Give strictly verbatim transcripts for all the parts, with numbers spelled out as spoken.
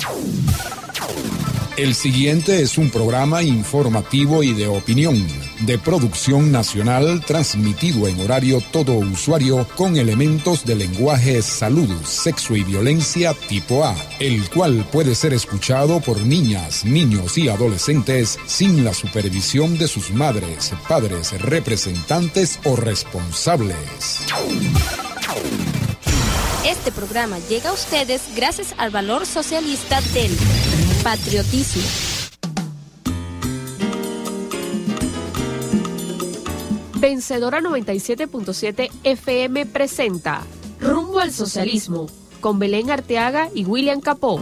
El siguiente es un programa informativo y de opinión, de producción nacional, transmitido en horario todo usuario con elementos de lenguaje salud, sexo y violencia tipo A, el cual puede ser escuchado por niñas, niños y adolescentes sin la supervisión de sus madres, padres, representantes o responsables. Este programa llega a ustedes gracias al valor socialista del patriotismo. Vencedora noventa y siete punto siete F M presenta Rumbo al Socialismo con Belén Arteaga y William Capó.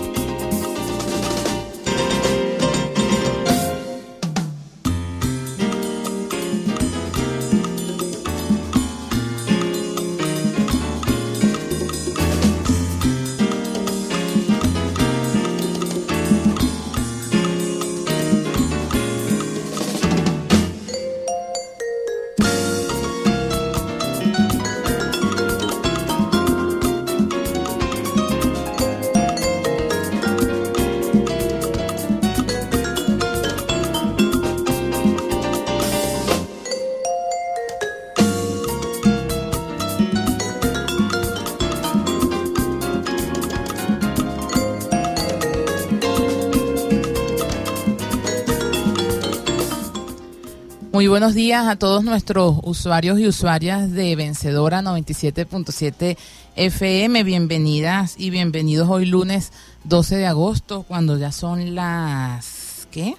Muy buenos días a todos nuestros usuarios y usuarias de Vencedora noventa y siete punto siete F M. Bienvenidas y bienvenidos hoy lunes doce de agosto, cuando ya son las... ¿qué?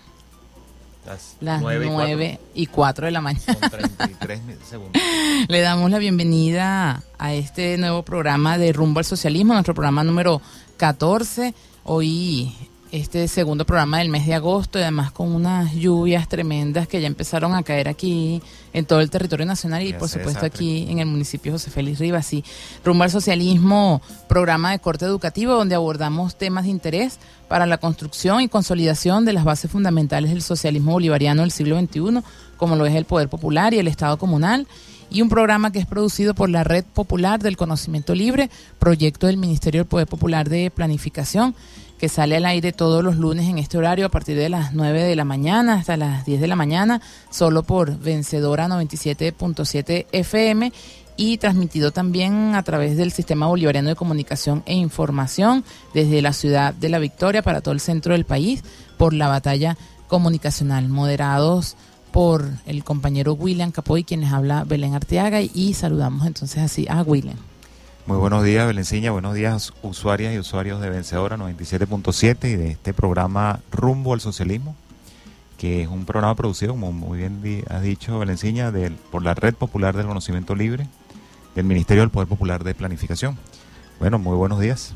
Las, las nueve, nueve y cuatro de la mañana. Con treinta y tres segundos. Le damos la bienvenida a este nuevo programa de Rumbo al Socialismo, nuestro programa número catorce. Hoy este segundo programa del mes de agosto, y además con unas lluvias tremendas que ya empezaron a caer aquí en todo el territorio nacional y, por supuesto, aquí en el municipio José Félix Rivas. Sí, Rumbo al Socialismo, programa de corte educativo donde abordamos temas de interés para la construcción y consolidación de las bases fundamentales del socialismo bolivariano del siglo veintiuno, como lo es el poder popular y el Estado comunal. Y un programa que es producido por la Red Popular del Conocimiento Libre, proyecto del Ministerio del Poder Popular de Planificación, que sale al aire todos los lunes en este horario a partir de las nueve de la mañana hasta las diez de la mañana, solo por Vencedora noventa y siete punto siete F M, y transmitido también a través del Sistema Bolivariano de Comunicación e Información desde la ciudad de La Victoria para todo el centro del país por la Batalla Comunicacional, moderados por el compañero William Capó y quienes habla Belén Arteaga, y saludamos entonces así a William. Muy buenos días, Belenciña, buenos días, usuarias y usuarios de Vencedora noventa y siete punto siete y de este programa Rumbo al Socialismo, que es un programa producido, como muy bien di, has dicho, Belenciña, del, por la Red Popular del Conocimiento Libre del Ministerio del Poder Popular de Planificación. Bueno, muy buenos días.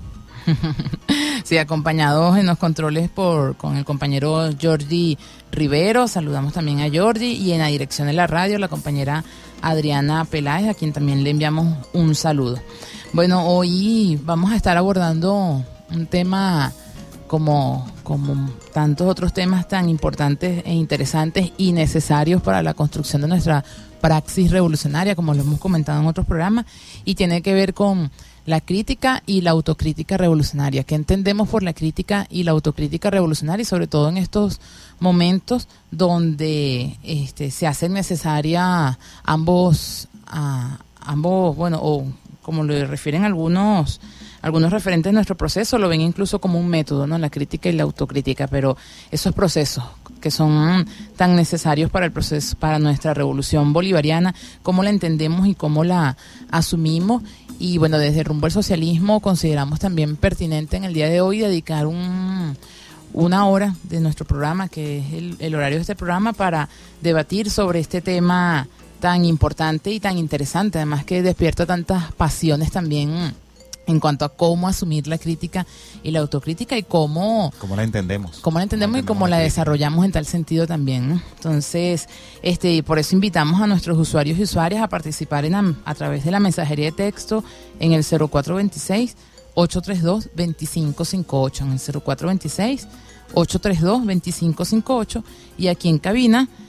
Sí, acompañados en los controles por con el compañero Jordi Rivero, saludamos también a Jordi, y en la dirección de la radio la compañera Adriana Peláez, a quien también le enviamos un saludo. Bueno, hoy vamos a estar abordando un tema como, como tantos otros temas tan importantes e interesantes y necesarios para la construcción de nuestra praxis revolucionaria, como lo hemos comentado en otros programas, y tiene que ver con la crítica y la autocrítica revolucionaria. ¿Qué entendemos por la crítica y la autocrítica revolucionaria? Y sobre todo en estos momentos donde este, se hacen necesarias ambos, a, ambos, bueno, o como lo refieren algunos algunos referentes de nuestro proceso, lo ven incluso como un método, ¿no? La crítica y la autocrítica, pero esos procesos que son tan necesarios para el proceso, para nuestra revolución bolivariana, cómo la entendemos y cómo la asumimos. Y bueno, desde Rumbo al Socialismo consideramos también pertinente en el día de hoy dedicar un, una hora de nuestro programa, que es el, el horario de este programa, para debatir sobre este tema tan importante y tan interesante, además que despierta tantas pasiones también en cuanto a cómo asumir la crítica y la autocrítica y cómo... ¿Cómo la entendemos? Cómo la entendemos, y cómo la desarrollamos en tal sentido también, ¿no? Entonces, este, por eso invitamos a nuestros usuarios y usuarias a participar en la, a través de la mensajería de texto en el cero cuatro dos seis, ocho tres dos, dos cinco cinco ocho, en el cero cuatro dos seis, ocho tres dos, dos cinco cinco ocho, y aquí en cabina,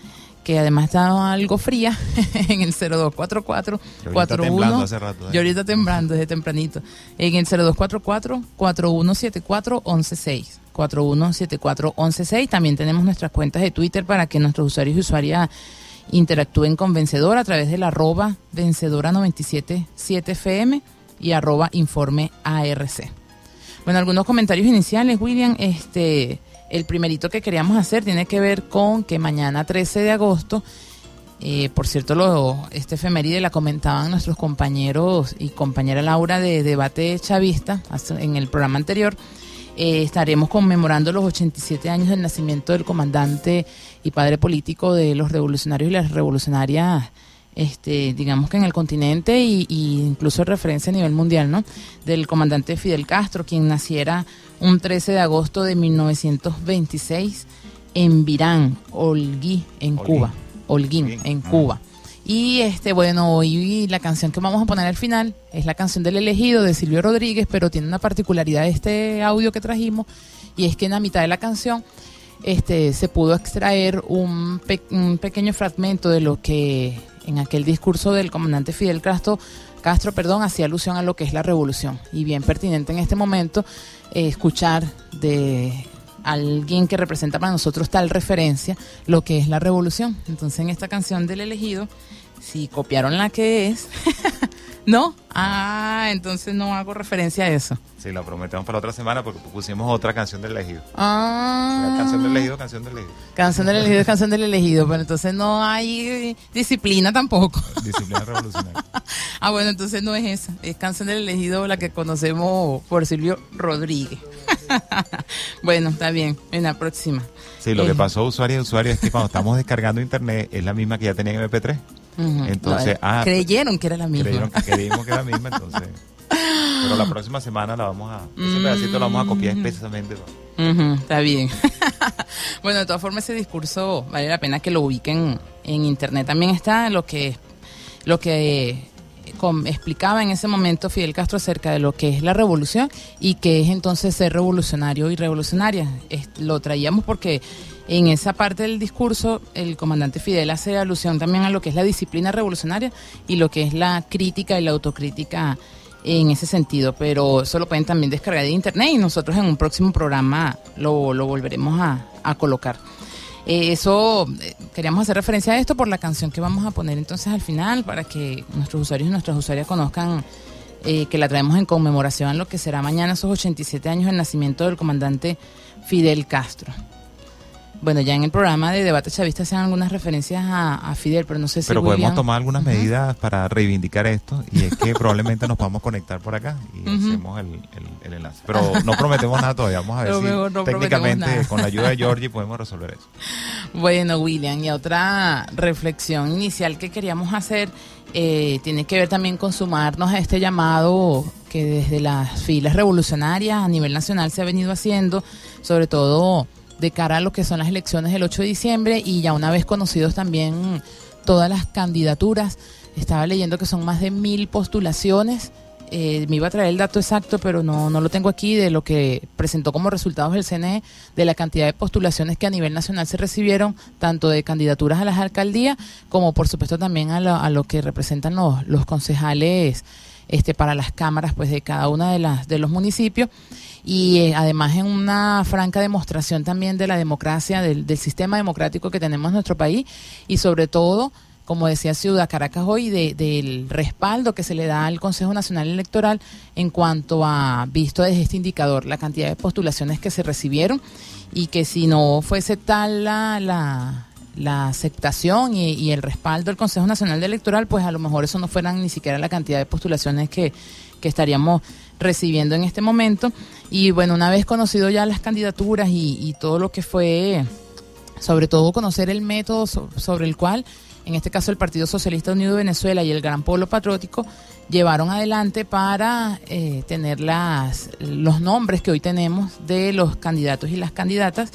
que además está algo fría, en el cero dos cuatro cuatro cuatro uno. Yo ahorita temblando desde tempranito. En el cero dos cuatro cuatro cuatro uno siete cuatro once seis. cuatro uno siete cuatro once seis. También tenemos nuestras cuentas de Twitter para que nuestros usuarios y usuarias interactúen con Vencedora a través del arroba vencedora noventa y siete siete F M y arroba informe A R C. Bueno, algunos comentarios iniciales, William. Este, el primerito que queríamos hacer tiene que ver con que mañana trece de agosto, eh, por cierto, lo, este efeméride la comentaban nuestros compañeros y compañera Laura de Debate Chavista en el programa anterior. Eh, estaremos conmemorando los ochenta y siete años del nacimiento del comandante y padre político de los revolucionarios y las revolucionarias, este, digamos que en el continente y, y incluso referencia a nivel mundial, ¿no? Del comandante Fidel Castro, quien naciera un trece de agosto de mil novecientos veintiséis en Virán, Holguín, en Holguín. Cuba. Holguín, Holguín, en ah. Cuba. Y este, bueno, hoy la canción que vamos a poner al final es la canción del elegido de Silvio Rodríguez, pero tiene una particularidad de este audio que trajimos, y es que en la mitad de la canción este, se pudo extraer un, pe- un pequeño fragmento de lo que en aquel discurso del comandante Fidel Castro, Castro perdón, hacía alusión a lo que es la revolución. Y bien pertinente en este momento eh, escuchar de alguien que representa para nosotros tal referencia lo que es la revolución. Entonces, en esta canción del elegido, si copiaron la que es, ¿no? Ah, entonces no hago referencia a eso. Sí, la prometemos para otra semana porque pusimos otra canción del elegido. Ah. La canción del elegido, canción del elegido. Canción del elegido, canción del elegido, pero entonces no hay disciplina tampoco. Disciplina revolucionaria. Ah, bueno, entonces no es esa, es canción del elegido la que conocemos por Silvio Rodríguez. Bueno, está bien, en la próxima. Sí, lo eh. que pasó, usuarios y usuarios, es que cuando estamos descargando internet es la misma que ya tenía en M P tres. Uh-huh. Entonces, no, ah, creyeron que era la misma. Creyeron que, creímos que era la misma, entonces. Pero la próxima semana la vamos a, ese pedacito lo vamos a copiar expresamente. Uh-huh, está bien. Bueno, de todas formas, ese discurso vale la pena que lo ubiquen en internet. También está lo que, lo que eh, con, explicaba en ese momento Fidel Castro acerca de lo que es la revolución y qué es entonces ser revolucionario y revolucionaria. Es, lo traíamos porque en esa parte del discurso el comandante Fidel hace alusión también a lo que es la disciplina revolucionaria y lo que es la crítica y la autocrítica en ese sentido, pero eso lo pueden también descargar de internet y nosotros en un próximo programa lo, lo volveremos a, a colocar. Eh, eso, eh, queríamos hacer referencia a esto por la canción que vamos a poner entonces al final para que nuestros usuarios y nuestras usuarias conozcan eh, que la traemos en conmemoración a lo que será mañana esos ochenta y siete años del nacimiento del comandante Fidel Castro. Bueno, ya en el programa de Debate Chavista se dan algunas referencias a, a Fidel, pero no sé si Pero William... podemos tomar algunas uh-huh. medidas para reivindicar esto, y es que probablemente nos podamos conectar por acá y uh-huh. hacemos el, el, el enlace. Pero no prometemos nada todavía, vamos a ver pero si no técnicamente con la ayuda de Georgie podemos resolver eso. Bueno, William, y otra reflexión inicial que queríamos hacer eh, tiene que ver también con sumarnos a este llamado que desde las filas revolucionarias a nivel nacional se ha venido haciendo, sobre todo de cara a lo que son las elecciones del ocho de diciembre, y ya una vez conocidos también todas las candidaturas. Estaba leyendo que son más de mil postulaciones. Eh, me iba a traer el dato exacto, pero no, no lo tengo aquí, de lo que presentó como resultados el C N E, de la cantidad de postulaciones que a nivel nacional se recibieron, tanto de candidaturas a las alcaldías, como por supuesto también a lo, a lo que representan los, los concejales este, para las cámaras pues de cada una de las de los municipios. Y eh, además en una franca demostración también de la democracia, del, del sistema democrático que tenemos en nuestro país, y sobre todo, como decía Ciudad Caracas hoy, de, del respaldo que se le da al Consejo Nacional Electoral en cuanto a, visto desde este indicador, la cantidad de postulaciones que se recibieron, y que si no fuese tal la, la, la aceptación y, y el respaldo del Consejo Nacional Electoral, pues a lo mejor eso no fueran ni siquiera la cantidad de postulaciones que, que estaríamos recibiendo en este momento. Y bueno, una vez conocido ya las candidaturas y, y todo lo que fue, sobre todo conocer el método so, sobre el cual, en este caso el Partido Socialista Unido de Venezuela y el Gran Pueblo Patriótico llevaron adelante para eh, tener las, los nombres que hoy tenemos de los candidatos y las candidatas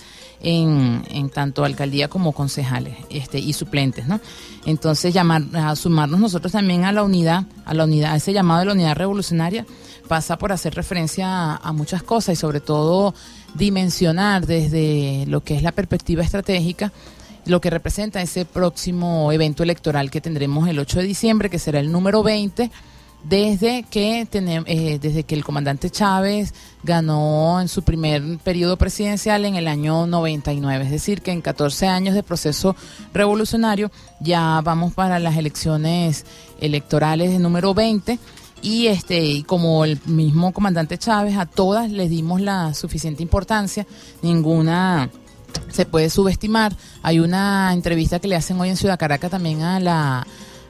en, en tanto alcaldía como concejales este, y suplentes, ¿no? Entonces llamar, a sumarnos nosotros también a la unidad, a la unidad, a ese llamado de la unidad revolucionaria, pasa por hacer referencia a, a muchas cosas y sobre todo dimensionar desde lo que es la perspectiva estratégica lo que representa ese próximo evento electoral que tendremos el ocho de diciembre, que será el número veinte, desde que tenemos, eh, desde que el comandante Chávez ganó en su primer periodo presidencial en el año noventa y nueve, es decir, que en catorce años de proceso revolucionario ya vamos para las elecciones electorales de número veinte. Y este y como el mismo comandante Chávez, a todas les dimos la suficiente importancia, ninguna se puede subestimar. Hay una entrevista que le hacen hoy en Ciudad Caracas también a la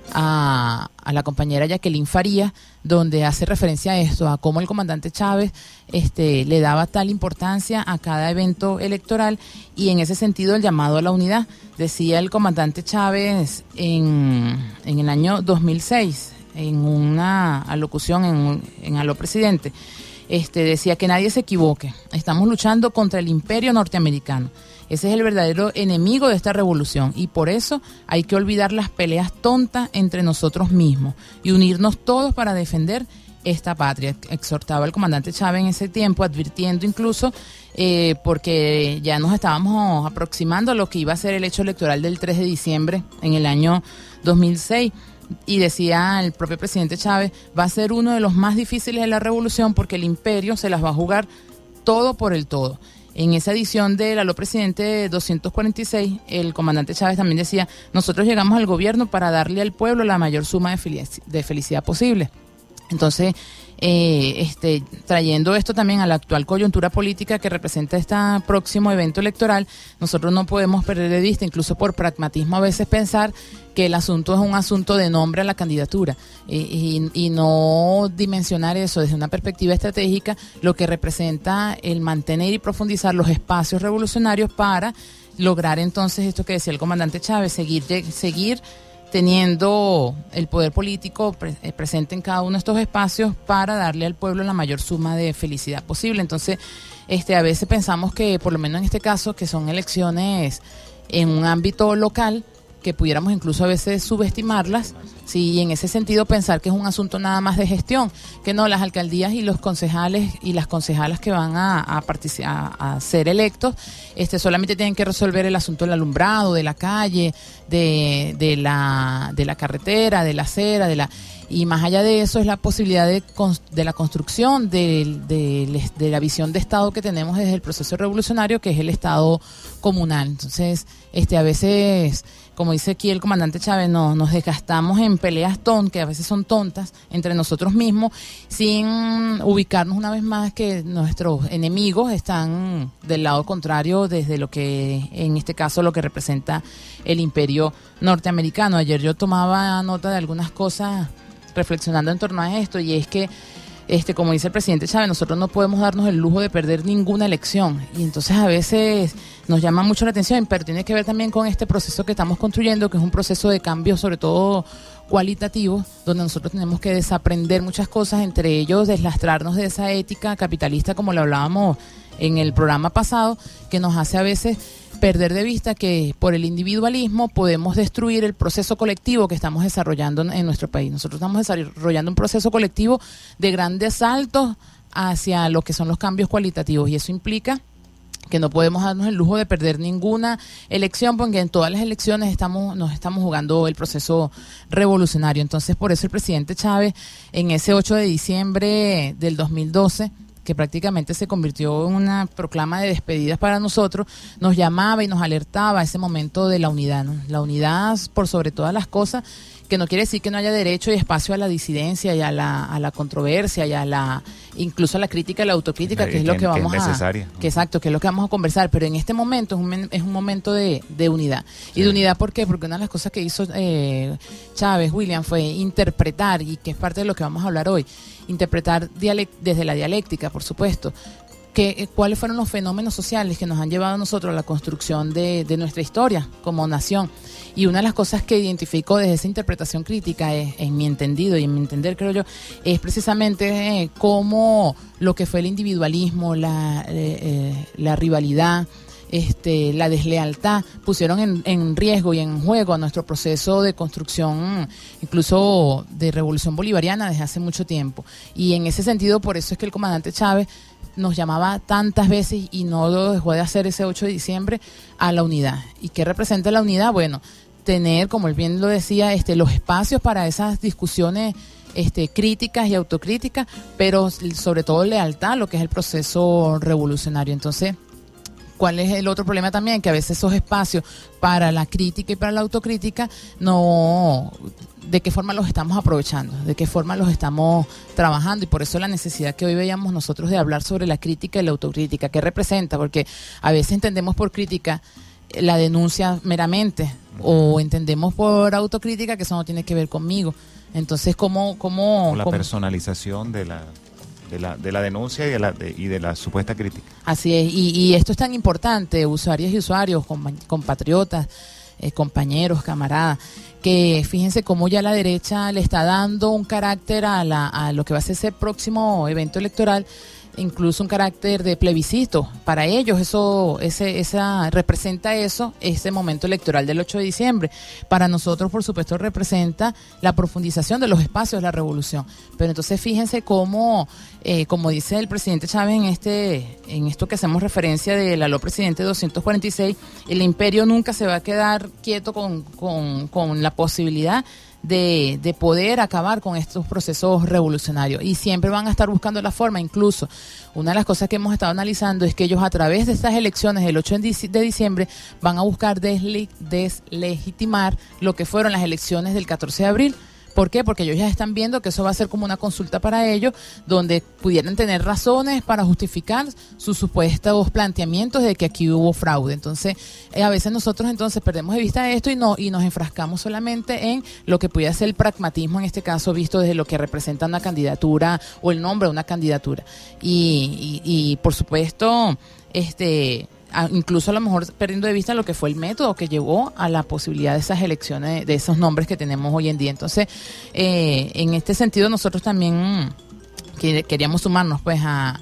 a, a la compañera Jacqueline Farías, donde hace referencia a esto, a cómo el comandante Chávez este le daba tal importancia a cada evento electoral, y en ese sentido el llamado a la unidad. Decía el comandante Chávez en, en el año dos mil seis, en una alocución en, en Aló Presidente, este decía que nadie se equivoque, estamos luchando contra el imperio norteamericano. Ese es el verdadero enemigo de esta revolución, y por eso hay que olvidar las peleas tontas entre nosotros mismos y unirnos todos para defender esta patria. Exhortaba el comandante Chávez en ese tiempo, advirtiendo incluso, eh, porque ya nos estábamos aproximando a lo que iba a ser el hecho electoral del tres de diciembre en el año dos mil seis. Y decía el propio presidente Chávez, va a ser uno de los más difíciles de la revolución porque el imperio se las va a jugar todo por el todo. En esa edición del Aló Presidente doscientos cuarenta y seis, el comandante Chávez también decía, nosotros llegamos al gobierno para darle al pueblo la mayor suma de, felic- de felicidad posible. Entonces, eh, este, trayendo esto también a la actual coyuntura política que representa este próximo evento electoral, nosotros no podemos perder de vista, incluso por pragmatismo a veces, pensar que el asunto es un asunto de nombre a la candidatura, y, y, y no dimensionar eso desde una perspectiva estratégica, lo que representa el mantener y profundizar los espacios revolucionarios para lograr entonces esto que decía el comandante Chávez, seguir, seguir teniendo el poder político pre- presente en cada uno de estos espacios para darle al pueblo la mayor suma de felicidad posible. Entonces, este, a veces pensamos que, por lo menos en este caso, que son elecciones en un ámbito local, que pudiéramos incluso a veces subestimarlas, sí, y en ese sentido pensar que es un asunto nada más de gestión, que no, las alcaldías y los concejales y las concejalas que van a, a, partici- a, a ser electos este, solamente tienen que resolver el asunto del alumbrado, de la calle, de, de, la, de la carretera, de la acera, de la... Y más allá de eso es la posibilidad de, de la construcción de, de, de la visión de Estado que tenemos desde el proceso revolucionario, que es el Estado comunal. Entonces, este, a veces, como dice aquí el comandante Chávez, no, nos desgastamos en peleas ton, que a veces son tontas, entre nosotros mismos, sin ubicarnos una vez más que nuestros enemigos están del lado contrario desde lo que, en este caso, lo que representa el imperio norteamericano. Ayer yo tomaba nota de algunas cosas reflexionando en torno a esto, y es que, este, como dice el presidente Chávez, nosotros no podemos darnos el lujo de perder ninguna elección, y entonces a veces nos llama mucho la atención, pero tiene que ver también con este proceso que estamos construyendo, que es un proceso de cambio, sobre todo cualitativo, donde nosotros tenemos que desaprender muchas cosas, entre ellos deslastrarnos de esa ética capitalista, como lo hablábamos en el programa pasado, que nos hace a veces perder de vista que por el individualismo podemos destruir el proceso colectivo que estamos desarrollando en nuestro país. Nosotros estamos desarrollando un proceso colectivo de grandes saltos hacia lo que son los cambios cualitativos, y eso implica que no podemos darnos el lujo de perder ninguna elección, porque en todas las elecciones estamos nos estamos jugando el proceso revolucionario. Entonces, por eso el presidente Chávez, en ese ocho de diciembre del dos mil doce, que prácticamente se convirtió en una proclama de despedidas para nosotros, nos llamaba y nos alertaba a ese momento de la unidad, ¿no? La unidad por sobre todas las cosas, que no quiere decir que no haya derecho y espacio a la disidencia y a la, a la controversia y a la, incluso a la crítica y la autocrítica, que, que es lo que, que vamos que es necesaria. a... Que exacto, que es lo que vamos a conversar, pero en este momento es un, es un momento de, de unidad. Sí. ¿Y de unidad por qué? Porque una de las cosas que hizo eh, Chávez, William, fue interpretar, y que es parte de lo que vamos a hablar hoy, interpretar dialect- desde la dialéctica, por supuesto, que, cuáles fueron los fenómenos sociales que nos han llevado a nosotros a la construcción de, de nuestra historia como nación. Y una de las cosas que identifico desde esa interpretación crítica, es, en mi entendido y en mi entender, creo yo, es precisamente eh, cómo lo que fue el individualismo, la, eh, eh, la rivalidad, Este, la deslealtad, pusieron en, en riesgo y en juego a nuestro proceso de construcción, incluso de revolución bolivariana, desde hace mucho tiempo. Y en ese sentido, por eso es que el comandante Chávez nos llamaba tantas veces y no lo dejó de hacer ese ocho de diciembre, a la unidad. ¿Y qué representa la unidad? Bueno, tener, como él bien lo decía, este, los espacios para esas discusiones este, críticas y autocríticas, pero sobre todo lealtad a lo que es el proceso revolucionario. Entonces, ¿cuál es el otro problema también? Que a veces esos espacios para la crítica y para la autocrítica, no, ¿de qué forma los estamos aprovechando? ¿De qué forma los estamos trabajando? Y por eso la necesidad que hoy veíamos nosotros de hablar sobre la crítica y la autocrítica. ¿Qué representa? Porque a veces entendemos por crítica la denuncia meramente, o entendemos por autocrítica que eso no tiene que ver conmigo. Entonces, ¿cómo...? cómo o la cómo? personalización de la... De la, de la denuncia y de la, de, y de la supuesta crítica. Así es, y, y esto es tan importante, usuarias y usuarios, compatriotas, eh, compañeros, camaradas, que fíjense cómo ya la derecha le está dando un carácter a, la, a lo que va a ser ese próximo evento electoral, incluso un carácter de plebiscito. Para ellos eso ese esa representa eso, ese momento electoral del ocho de diciembre. Para nosotros, por supuesto, representa la profundización de los espacios de la revolución. Pero entonces fíjense cómo, eh, como dice el presidente Chávez en este en esto que hacemos referencia de la Ley Presidente doscientos cuarenta y seis, el imperio nunca se va a quedar quieto con, con, con la posibilidad De, de poder acabar con estos procesos revolucionarios, y siempre van a estar buscando la forma. Incluso una de las cosas que hemos estado analizando es que ellos, a través de estas elecciones del ocho de diciembre, van a buscar desle- deslegitimar lo que fueron las elecciones del catorce de abril. ¿Por qué? Porque ellos ya están viendo que eso va a ser como una consulta para ellos, donde pudieran tener razones para justificar sus supuestos planteamientos de que aquí hubo fraude. Entonces, eh, a veces nosotros entonces perdemos de vista esto y no y nos enfrascamos solamente en lo que pudiera ser el pragmatismo, en este caso visto desde lo que representa una candidatura o el nombre de una candidatura. Y, y, y por supuesto, este... incluso a lo mejor perdiendo de vista lo que fue el método que llevó a la posibilidad de esas elecciones, de esos nombres que tenemos hoy en día. Entonces, eh, en este sentido, nosotros también que, queríamos sumarnos pues a,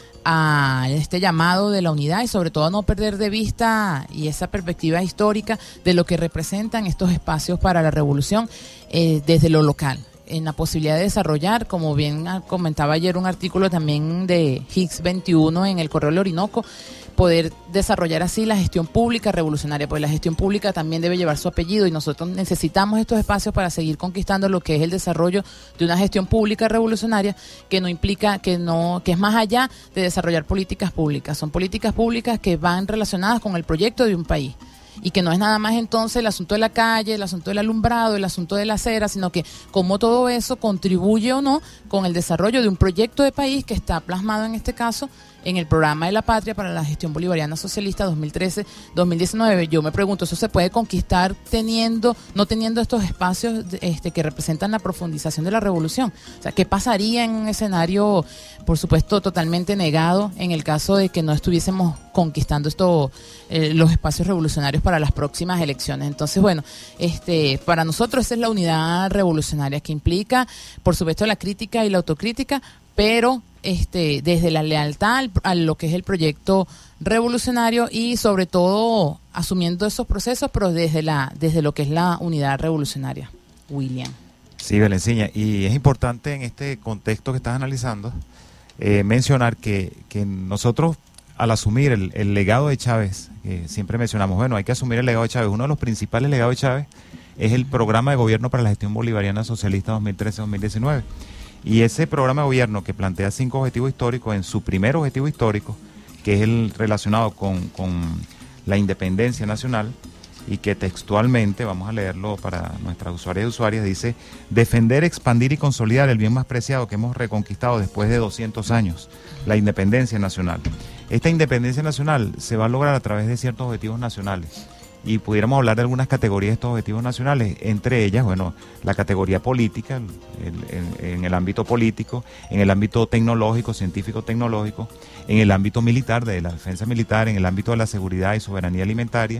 a este llamado de la unidad, y sobre todo no perder de vista y esa perspectiva histórica de lo que representan estos espacios para la revolución eh, desde lo local, en la posibilidad de desarrollar, como bien comentaba ayer un artículo también de Higgs veintiuno en el Correo del Orinoco, poder desarrollar así la gestión pública revolucionaria, porque la gestión pública también debe llevar su apellido, y nosotros necesitamos estos espacios para seguir conquistando lo que es el desarrollo de una gestión pública revolucionaria, que no implica, que no, que es más allá de desarrollar políticas públicas, son políticas públicas que van relacionadas con el proyecto de un país. Y que no es nada más entonces el asunto de la calle, el asunto del alumbrado, el asunto de la acera, sino que cómo todo eso contribuye o no con el desarrollo de un proyecto de país que está plasmado en este caso en el Programa de la Patria para la Gestión Bolivariana Socialista dos mil trece a dos mil diecinueve. Yo me pregunto, ¿eso se puede conquistar teniendo, no teniendo estos espacios este, que representan la profundización de la revolución? O sea, ¿qué pasaría en un escenario, por supuesto, totalmente negado en el caso de que no estuviésemos conquistando esto, eh, los espacios revolucionarios para las próximas elecciones? Entonces, bueno, este, para nosotros esa es la unidad revolucionaria, que implica, por supuesto, la crítica y la autocrítica, pero este, desde la lealtad a lo que es el proyecto revolucionario, y sobre todo asumiendo esos procesos, pero desde la desde lo que es la unidad revolucionaria. William. Sí, Belenciña, y es importante en este contexto que estás analizando eh, mencionar que, que nosotros, al asumir el, el legado de Chávez, que siempre mencionamos, bueno, hay que asumir el legado de Chávez. Uno de los principales legados de Chávez es el Programa de Gobierno para la Gestión Bolivariana Socialista dos mil trece a dos mil diecinueve. Y ese programa de gobierno, que plantea cinco objetivos históricos, en su primer objetivo histórico, que es el relacionado con, con la independencia nacional, y que textualmente, vamos a leerlo para nuestras usuarias y usuarias, dice: defender, expandir y consolidar el bien más preciado que hemos reconquistado después de doscientos años, la independencia nacional. Esta independencia nacional se va a lograr a través de ciertos objetivos nacionales, y pudiéramos hablar de algunas categorías de estos objetivos nacionales, entre ellas, bueno, la categoría política, el, el, en el ámbito político, en el ámbito tecnológico, científico-tecnológico, en el ámbito militar, de la defensa militar, en el ámbito de la seguridad y soberanía alimentaria,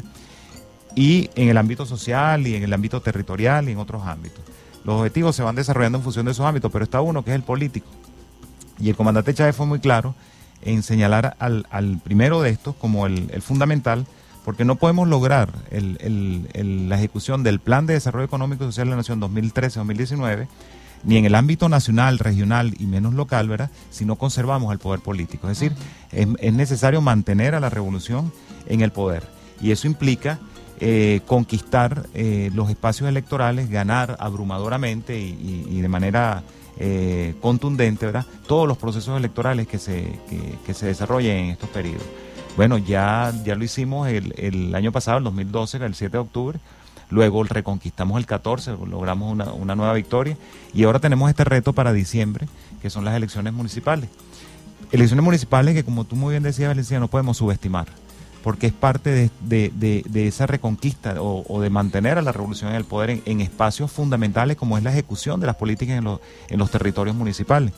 y en el ámbito social y en el ámbito territorial y en otros ámbitos. Los objetivos se van desarrollando en función de esos ámbitos, pero está uno que es el político. Y el comandante Chávez fue muy claro en señalar al, al primero de estos como el, el fundamental, porque no podemos lograr el, el, el, la ejecución del Plan de Desarrollo Económico y Social de la Nación dos mil trece a dos mil diecinueve ni en el ámbito nacional, regional y menos local, ¿verdad?, si no conservamos el poder político. Es decir, es, es necesario mantener a la revolución en el poder. Y eso implica eh, conquistar eh, los espacios electorales, ganar abrumadoramente y, y, y de manera eh, contundente, ¿verdad?, todos los procesos electorales que se, que, que se desarrollen en estos periodos. Bueno, ya, ya lo hicimos el, el año pasado, el dos mil doce, el siete de octubre. Luego reconquistamos el catorce, logramos una, una nueva victoria y ahora tenemos este reto para diciembre, que son las elecciones municipales. Elecciones municipales que, como tú muy bien decías, Valencia, no podemos subestimar, porque es parte de, de, de, de esa reconquista o, o de mantener a la revolución en el poder en, en espacios fundamentales como es la ejecución de las políticas en, los, en los territorios municipales.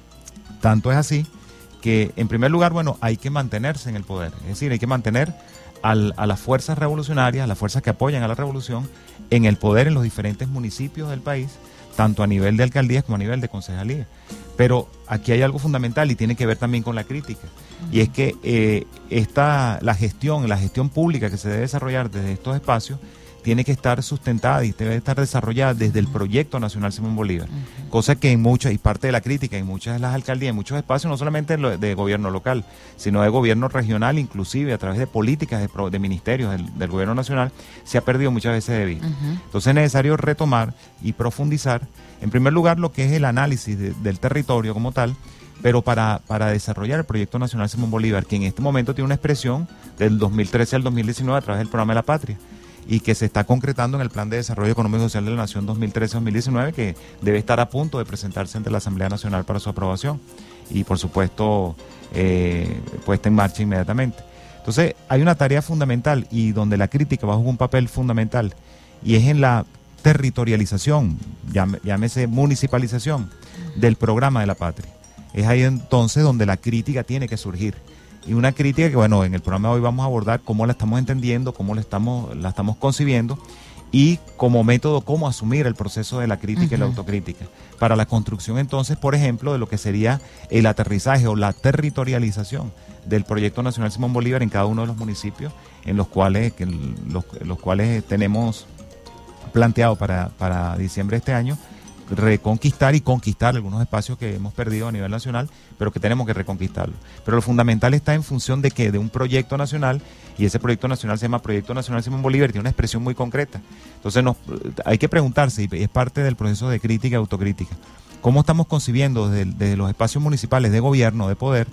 Tanto es así que, en primer lugar, bueno, hay que mantenerse en el poder, es decir, hay que mantener Al, a las fuerzas revolucionarias, a las fuerzas que apoyan a la revolución, en el poder en los diferentes municipios del país, tanto a nivel de alcaldías como a nivel de concejalías. Pero aquí hay algo fundamental y tiene que ver también con la crítica, y es que eh, esta, la gestión, la gestión pública que se debe desarrollar desde estos espacios tiene que estar sustentada y debe estar desarrollada desde el Proyecto Nacional Simón Bolívar, uh-huh. cosa que en muchas, y parte de la crítica en muchas de las alcaldías, en muchos espacios, no solamente de gobierno local, sino de gobierno regional, inclusive a través de políticas de, de ministerios del, del gobierno nacional, se ha perdido muchas veces de vista. Uh-huh. Entonces es necesario retomar y profundizar, en primer lugar, lo que es el análisis de, del territorio como tal, pero para, para desarrollar el Proyecto Nacional Simón Bolívar, que en este momento tiene una expresión del dos mil trece al dos mil diecinueve a través del Programa de la Patria, y que se está concretando en el Plan de Desarrollo Económico y Social de la Nación dos mil trece a dos mil diecinueve, que debe estar a punto de presentarse ante la Asamblea Nacional para su aprobación y, por supuesto, eh, puesta en marcha inmediatamente. Entonces, hay una tarea fundamental y donde la crítica va a jugar un papel fundamental, y es en la territorialización, llámese municipalización, del Programa de la Patria. Es ahí entonces donde la crítica tiene que surgir. Y una crítica que, bueno, en el programa de hoy vamos a abordar cómo la estamos entendiendo, cómo la estamos, la estamos concibiendo, y como método cómo asumir el proceso de la crítica uh-huh. y la autocrítica, para la construcción entonces, por ejemplo, de lo que sería el aterrizaje o la territorialización del Proyecto Nacional Simón Bolívar en cada uno de los municipios en los cuales, que los, los cuales tenemos planteado para, para diciembre de este año, reconquistar y conquistar algunos espacios que hemos perdido a nivel nacional, pero que tenemos que reconquistarlo. Pero lo fundamental está en función de que de un proyecto nacional, y ese proyecto nacional se llama Proyecto Nacional Simón Bolívar, tiene una expresión muy concreta. Entonces nos, hay que preguntarse, y es parte del proceso de crítica y autocrítica, cómo estamos concibiendo desde, desde los espacios municipales de gobierno, de poder,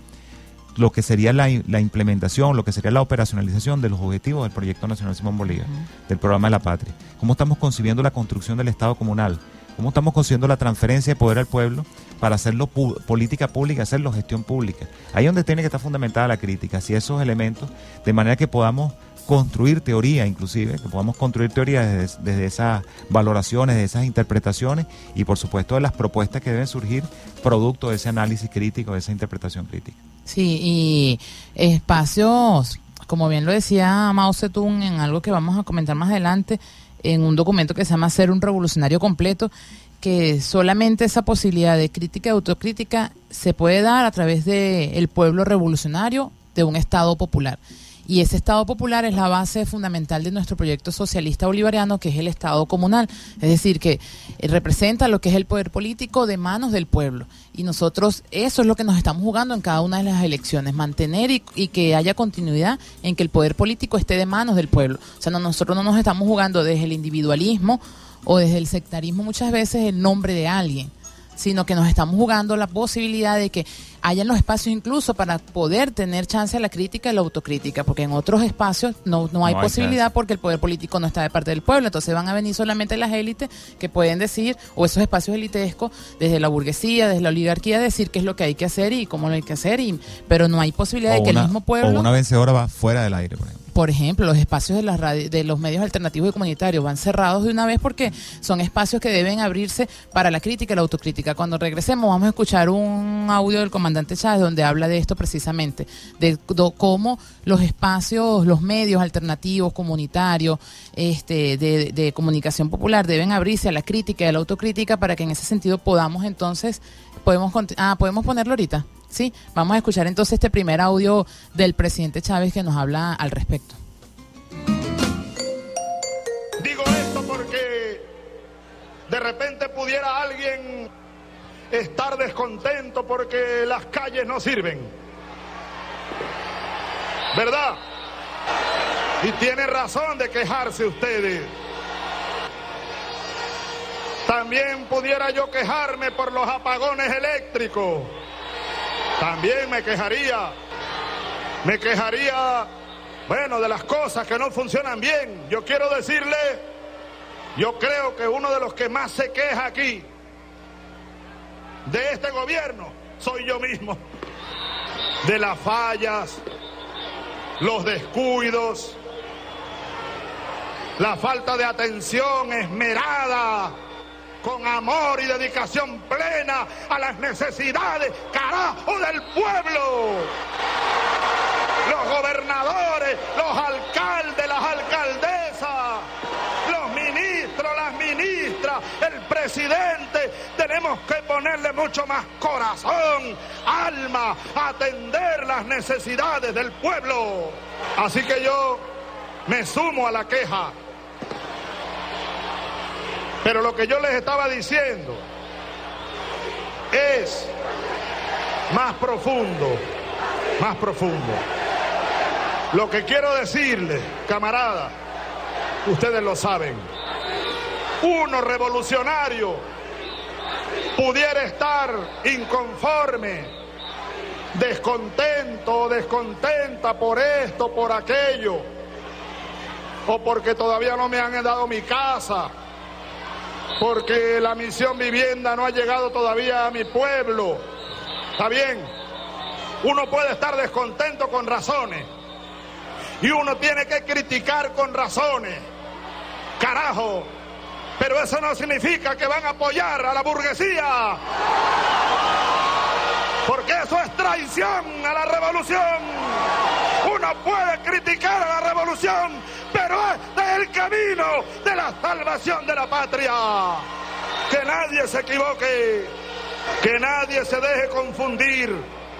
lo que sería la, la implementación, lo que sería la operacionalización de los objetivos del Proyecto Nacional Simón Bolívar, uh-huh. del Programa de la Patria. Cómo estamos concibiendo la construcción del Estado comunal, cómo estamos consiguiendo la transferencia de poder al pueblo para hacerlo pu- política pública, hacerlo gestión pública. Ahí es donde tiene que estar fundamentada la crítica, hacia esos elementos, de manera que podamos construir teoría, inclusive, que podamos construir teoría desde, desde esas valoraciones, de esas interpretaciones, y por supuesto de las propuestas que deben surgir producto de ese análisis crítico, de esa interpretación crítica. Sí, y espacios, como bien lo decía Mao Zedong en algo que vamos a comentar más adelante, en un documento que se llama Ser un revolucionario completo, que solamente esa posibilidad de crítica y autocrítica se puede dar a través del pueblo revolucionario de un Estado popular. Y ese Estado popular es la base fundamental de nuestro proyecto socialista bolivariano, que es el Estado comunal. Es decir, que representa lo que es el poder político de manos del pueblo. Y nosotros, eso es lo que nos estamos jugando en cada una de las elecciones, mantener y, y que haya continuidad en que el poder político esté de manos del pueblo. O sea, no, nosotros no nos estamos jugando desde el individualismo o desde el sectarismo muchas veces el nombre de alguien, sino que nos estamos jugando la posibilidad de que hayan los espacios incluso para poder tener chance a la crítica y la autocrítica, porque en otros espacios no, no hay no posibilidad hay porque el poder político no está de parte del pueblo. Entonces van a venir solamente las élites que pueden decir, o esos espacios elitescos, desde la burguesía, desde la oligarquía, decir qué es lo que hay que hacer y cómo lo hay que hacer, y pero no hay posibilidad o de que una, el mismo pueblo... O una vencedora va fuera del aire, por ejemplo. Por ejemplo, los espacios de, las radi- de los medios alternativos y comunitarios van cerrados de una vez porque son espacios que deben abrirse para la crítica y la autocrítica. Cuando regresemos vamos a escuchar un audio del comandante Chávez donde habla de esto precisamente, de, de cómo los espacios, los medios alternativos, comunitarios, este, de, de comunicación popular deben abrirse a la crítica y a la autocrítica para que en ese sentido podamos entonces, podemos, ah, podemos ponerlo ahorita. Sí, vamos a escuchar entonces este primer audio del presidente Chávez que nos habla al respecto. Digo esto porque de repente pudiera alguien estar descontento porque las calles no sirven, ¿verdad? Y tiene razón de quejarse ustedes. También pudiera yo quejarme por los apagones eléctricos. También me quejaría. Me quejaría, bueno, de las cosas que no funcionan bien. Yo quiero decirle, yo creo que uno de los que más se queja aquí de este gobierno soy yo mismo. De las fallas, los descuidos, la falta de atención esmerada, con amor y dedicación plena a las necesidades, carajo, del pueblo. Los gobernadores, los alcaldes, las alcaldesas, los ministros, las ministras, el presidente, tenemos que ponerle mucho más corazón, alma, a atender las necesidades del pueblo. Así que yo me sumo a la queja. Pero lo que yo les estaba diciendo es más profundo, más profundo. Lo que quiero decirles, camaradas, ustedes lo saben, uno revolucionario pudiera estar inconforme, descontento, descontenta por esto, por aquello, o porque todavía no me han dado mi casa, porque la misión vivienda no ha llegado todavía a mi pueblo. ¿Está bien? Uno puede estar descontento con razones y uno tiene que criticar con razones. Carajo, pero eso no significa que van a apoyar a la burguesía, porque eso es traición a la revolución. Uno puede criticar a la revolución, pero este es el camino de la salvación de la patria. Que nadie se equivoque, que nadie se deje confundir.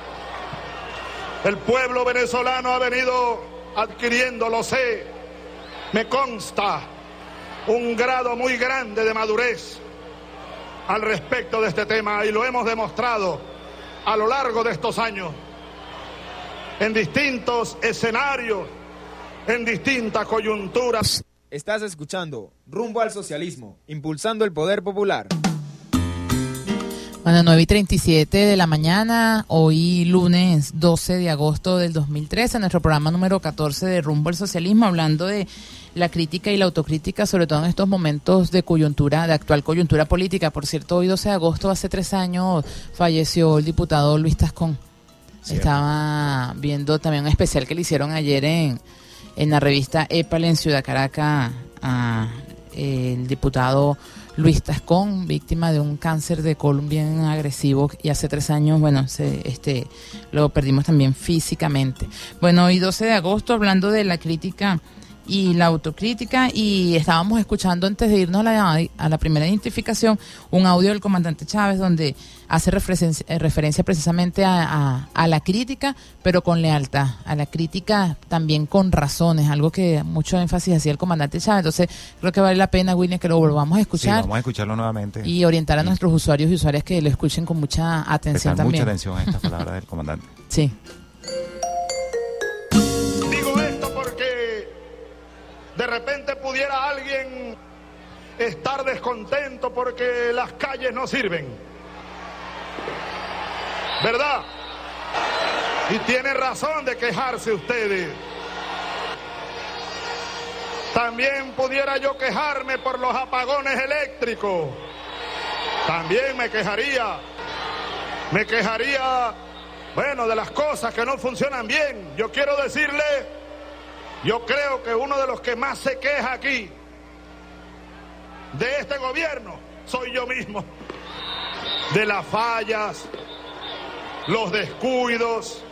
El pueblo venezolano ha venido adquiriendo, lo sé, me consta, un grado muy grande de madurez al respecto de este tema, y lo hemos demostrado a lo largo de estos años, en distintos escenarios, en distintas coyunturas. Estás escuchando Rumbo al Socialismo, impulsando el poder popular. Bueno, nueve y treinta y siete de la mañana, hoy lunes doce de agosto del dos mil trece, nuestro programa número catorce de Rumbo al Socialismo, hablando de la crítica y la autocrítica, sobre todo en estos momentos de coyuntura, de actual coyuntura política. Por cierto, hoy doce de agosto, hace tres años, falleció el diputado Luis Tascón. Sí. Estaba viendo también un especial que le hicieron ayer en, en la revista Épale en Ciudad Caracas, a el diputado Luis Tascón, víctima de un cáncer de colon bien agresivo, y hace tres años, bueno, se, este, lo perdimos también físicamente. Bueno, hoy doce de agosto, hablando de la crítica y la autocrítica, y estábamos escuchando antes de irnos a la, a la primera identificación un audio del comandante Chávez donde hace referencia, referencia precisamente a, a, a la crítica, pero con lealtad, a la crítica también con razones, algo que mucho énfasis hacía el comandante Chávez. Entonces creo que vale la pena, William, que lo volvamos a escuchar. Sí, vamos a escucharlo nuevamente y orientar a sí. nuestros usuarios y usuarias que lo escuchen con mucha atención. Prestar también mucha atención a estas palabras del comandante. Sí. Digo esto porque de repente pudiera alguien estar descontento porque las calles no sirven, ¿verdad? Y tiene razón de quejarse ustedes. También pudiera yo quejarme por los apagones eléctricos. También me quejaría. Me quejaría, bueno, de las cosas que no funcionan bien. Yo quiero decirle, yo creo que uno de los que más se queja aquí de este gobierno soy yo mismo. De las fallas, los descuidos,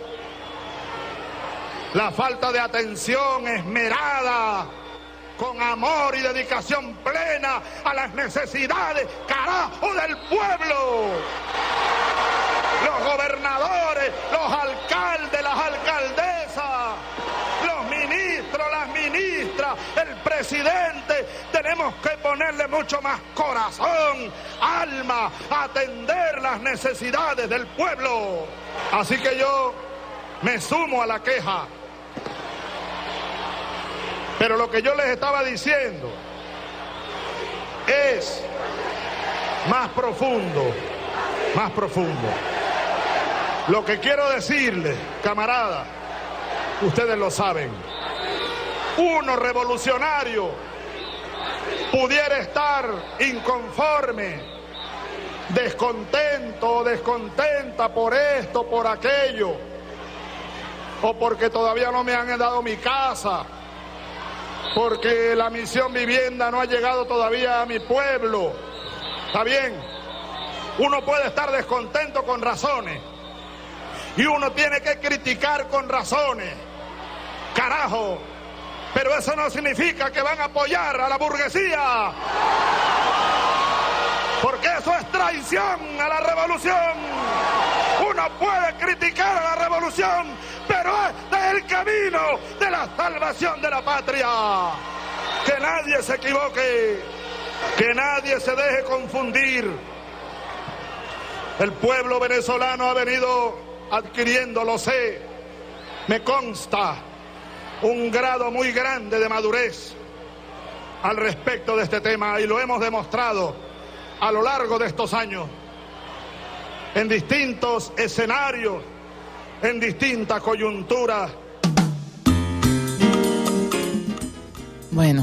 la falta de atención esmerada, con amor y dedicación plena a las necesidades, carajo, del pueblo. Los gobernadores, los alcaldes, las alcaldesas, los ministros, las ministras, sea el presidente, tenemos que ponerle mucho más corazón, alma, a atender las necesidades del pueblo. Así que yo me sumo a la queja. Pero lo que yo les estaba diciendo es más profundo, más profundo. Lo que quiero decirles, camaradas, ustedes lo saben, uno revolucionario pudiera estar inconforme, descontento o descontenta por esto, por aquello, o porque todavía no me han dado mi casa, porque la misión vivienda no ha llegado todavía a mi pueblo. Está bien, uno puede estar descontento con razones y uno tiene que criticar con razones, carajo, pero eso no significa que van a apoyar a la burguesía, porque eso es traición a la revolución. Uno puede criticar a la revolución, pero este es el camino de la salvación de la patria. Que nadie se equivoque, que nadie se deje confundir. El pueblo venezolano ha venido adquiriendo, lo sé, me consta, un grado muy grande de madurez al respecto de este tema, y lo hemos demostrado a lo largo de estos años, en distintos escenarios, en distintas coyunturas. Bueno,